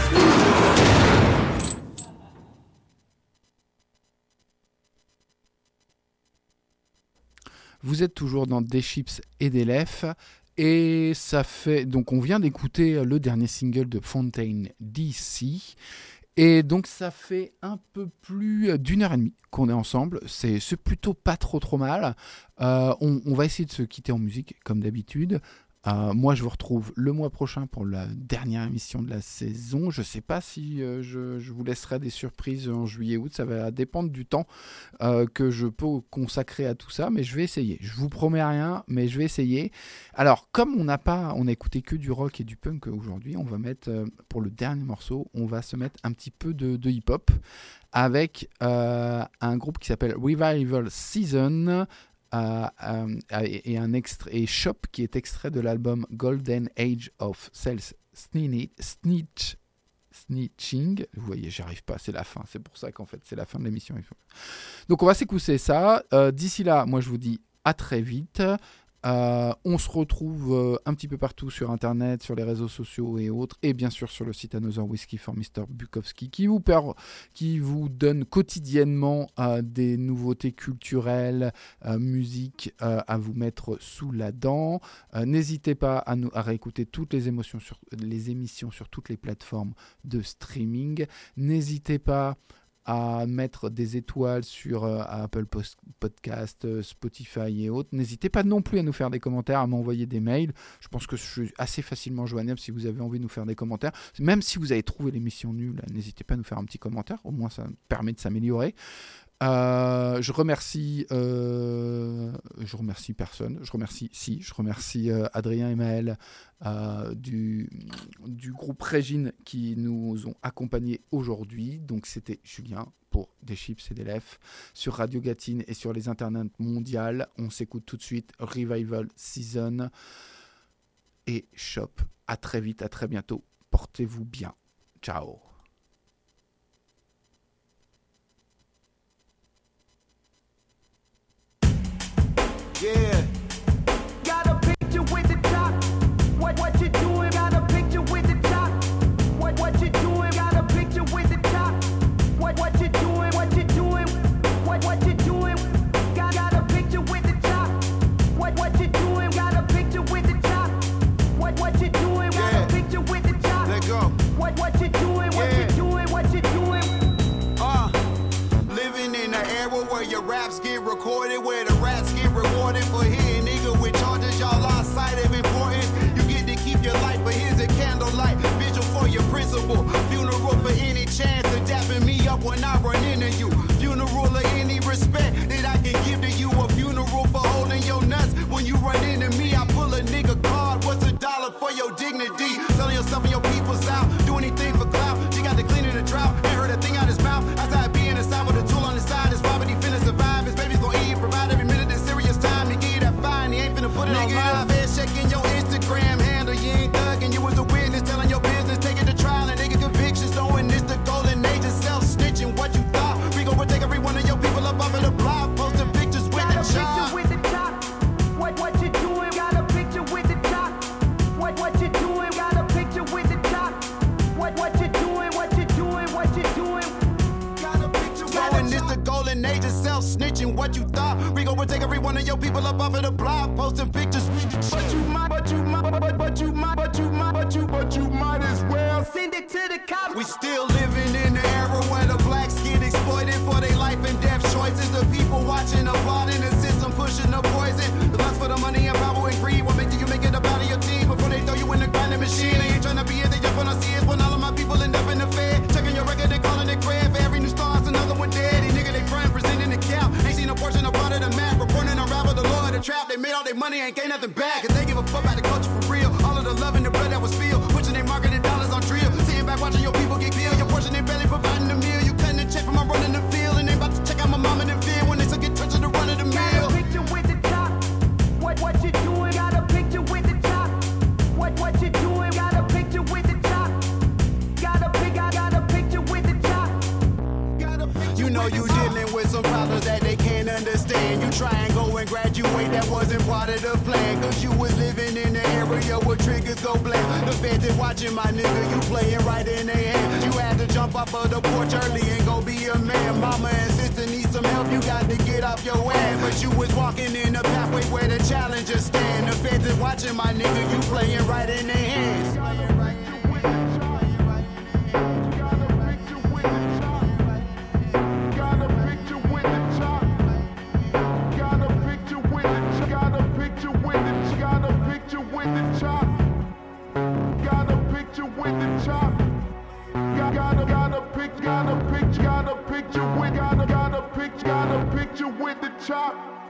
Vous êtes toujours dans Des Chips et des Lef et ça fait donc on vient d'écouter le dernier single de Fontaine D C et donc ça fait un peu plus d'une heure et demie qu'on est ensemble. C'est, c'est plutôt pas trop trop mal. Euh, on, on va essayer de se quitter en musique comme d'habitude. Euh, moi, je vous retrouve le mois prochain pour la dernière émission de la saison. Je ne sais pas si euh, je, je vous laisserai des surprises en juillet-août. Ça va dépendre du temps euh, que je peux consacrer à tout ça, mais je vais essayer. Je vous promets rien, mais je vais essayer. Alors, comme on n'a pas, on a écouté que du rock et du punk aujourd'hui, on va mettre euh, pour le dernier morceau, on va se mettre un petit peu de, de hip-hop avec euh, un groupe qui s'appelle Revival Season. Euh, euh, et un extrait et Shop qui est extrait de l'album Golden Age of Self Snitch Snitching. Vous voyez, j'arrive pas, c'est la fin, c'est pour ça qu'en fait c'est la fin de l'émission. Donc on va s'écouter ça. Euh, d'ici là, moi je vous dis à très vite. Euh, on se retrouve euh, un petit peu partout sur internet, sur les réseaux sociaux et autres, et bien sûr sur le site Another Whiskey for mister Bukowski qui vous, per- qui vous donne quotidiennement euh, des nouveautés culturelles, euh, musique euh, à vous mettre sous la dent. Euh, n'hésitez pas à, nous, à réécouter toutes les, émotions sur, les émissions sur toutes les plateformes de streaming. N'hésitez pas à mettre des étoiles sur euh, Apple Post- Podcast, euh, Spotify et autres. N'hésitez pas non plus à nous faire des commentaires, à m'envoyer des mails. Je pense que je suis assez facilement joignable si vous avez envie de nous faire des commentaires. Même si vous avez trouvé l'émission nulle, n'hésitez pas à nous faire un petit commentaire. Au moins, ça permet de s'améliorer. Euh, je remercie, euh, je remercie personne. Je remercie, si, je remercie euh, Adrien et Maël euh, du, du groupe Régine qui nous ont accompagnés aujourd'hui. Donc c'était Julien pour Des Chips et des Lef sur Radio Gatine et sur les internets mondiales. On s'écoute tout de suite Revival Season et Shop. À très vite, à très bientôt. Portez-vous bien. Ciao. Yeah. Got a picture with the top. What what you doing? Got a picture with the top. What what you doing? Got a picture with the top. What what you doing? What you doing? What what you doing? Got got a picture with the top. What what you doing? Got a picture with the top. What what you doing? Got a picture with the top. Let go. What what you doing? What you doing? What you doing? Uh, living in an era where your raps get recorded, where the rats get rewarded for hitting nigga with charges. Y'all lost sight of importance. You get to keep your life, but here's a candlelight vigil for your principal. Funeral for any chance of dapping me up when I run into you. Funeral of any respect that I can give to you. A funeral for holding your nuts when you run into me. I pull a nigga card. What's a dollar for your dignity? Selling yourself in your agent, self-snitching, what you thought? Rico would take every one of your people up off of the block, posting pictures. But you might, but you might, but, but you might, but you might, but you, but you might as well send it to the cops. We still living in the era where the blacks get exploited for their life and death choices. The people watching, applauding the system, pushing the poison. The lust for the money and power and greed will make you make it about your team before they throw you in the grinding machine. They ain't trying to be here, they just wanna see it when all of my people end up in the fed. Checking your record and calling it crap. For every new star, it's another one dead. These niggas they friend presenting the cap. Ain't seen a portion of part of the map. Reporting unravel the law of the trap. They made all their money, ain't gain nothing back. Cause they give a fuck about the culture for real. All of the love and the blood that was spilled. Pushing their marketing dollars on drill. Sitting back watching your people get killed. Your portion they barely providing the meal. You cutting the check from my running the field. And they about to check out my mom in the field when they took it touch of the run of the mill. Got a picture with the top. What what you doing? Got a picture with the top. What what you doing? Got a picture with the top. Got a pic, I got a picture with the top. Got a picture. You know you dealing with some problems that they can't understand. You try and go and graduate, that wasn't part of the plan. Cause you was living in the area where triggers go blam. The feds is watching my nigga, you playing right in their hand. You had to jump off of the porch early and go be a man. Mama and sister need some help, you got to get off your ass. But you was walking in the pathway where the challengers stand. The feds is watching my nigga, you playing right in their hands. Got a picture with the chop.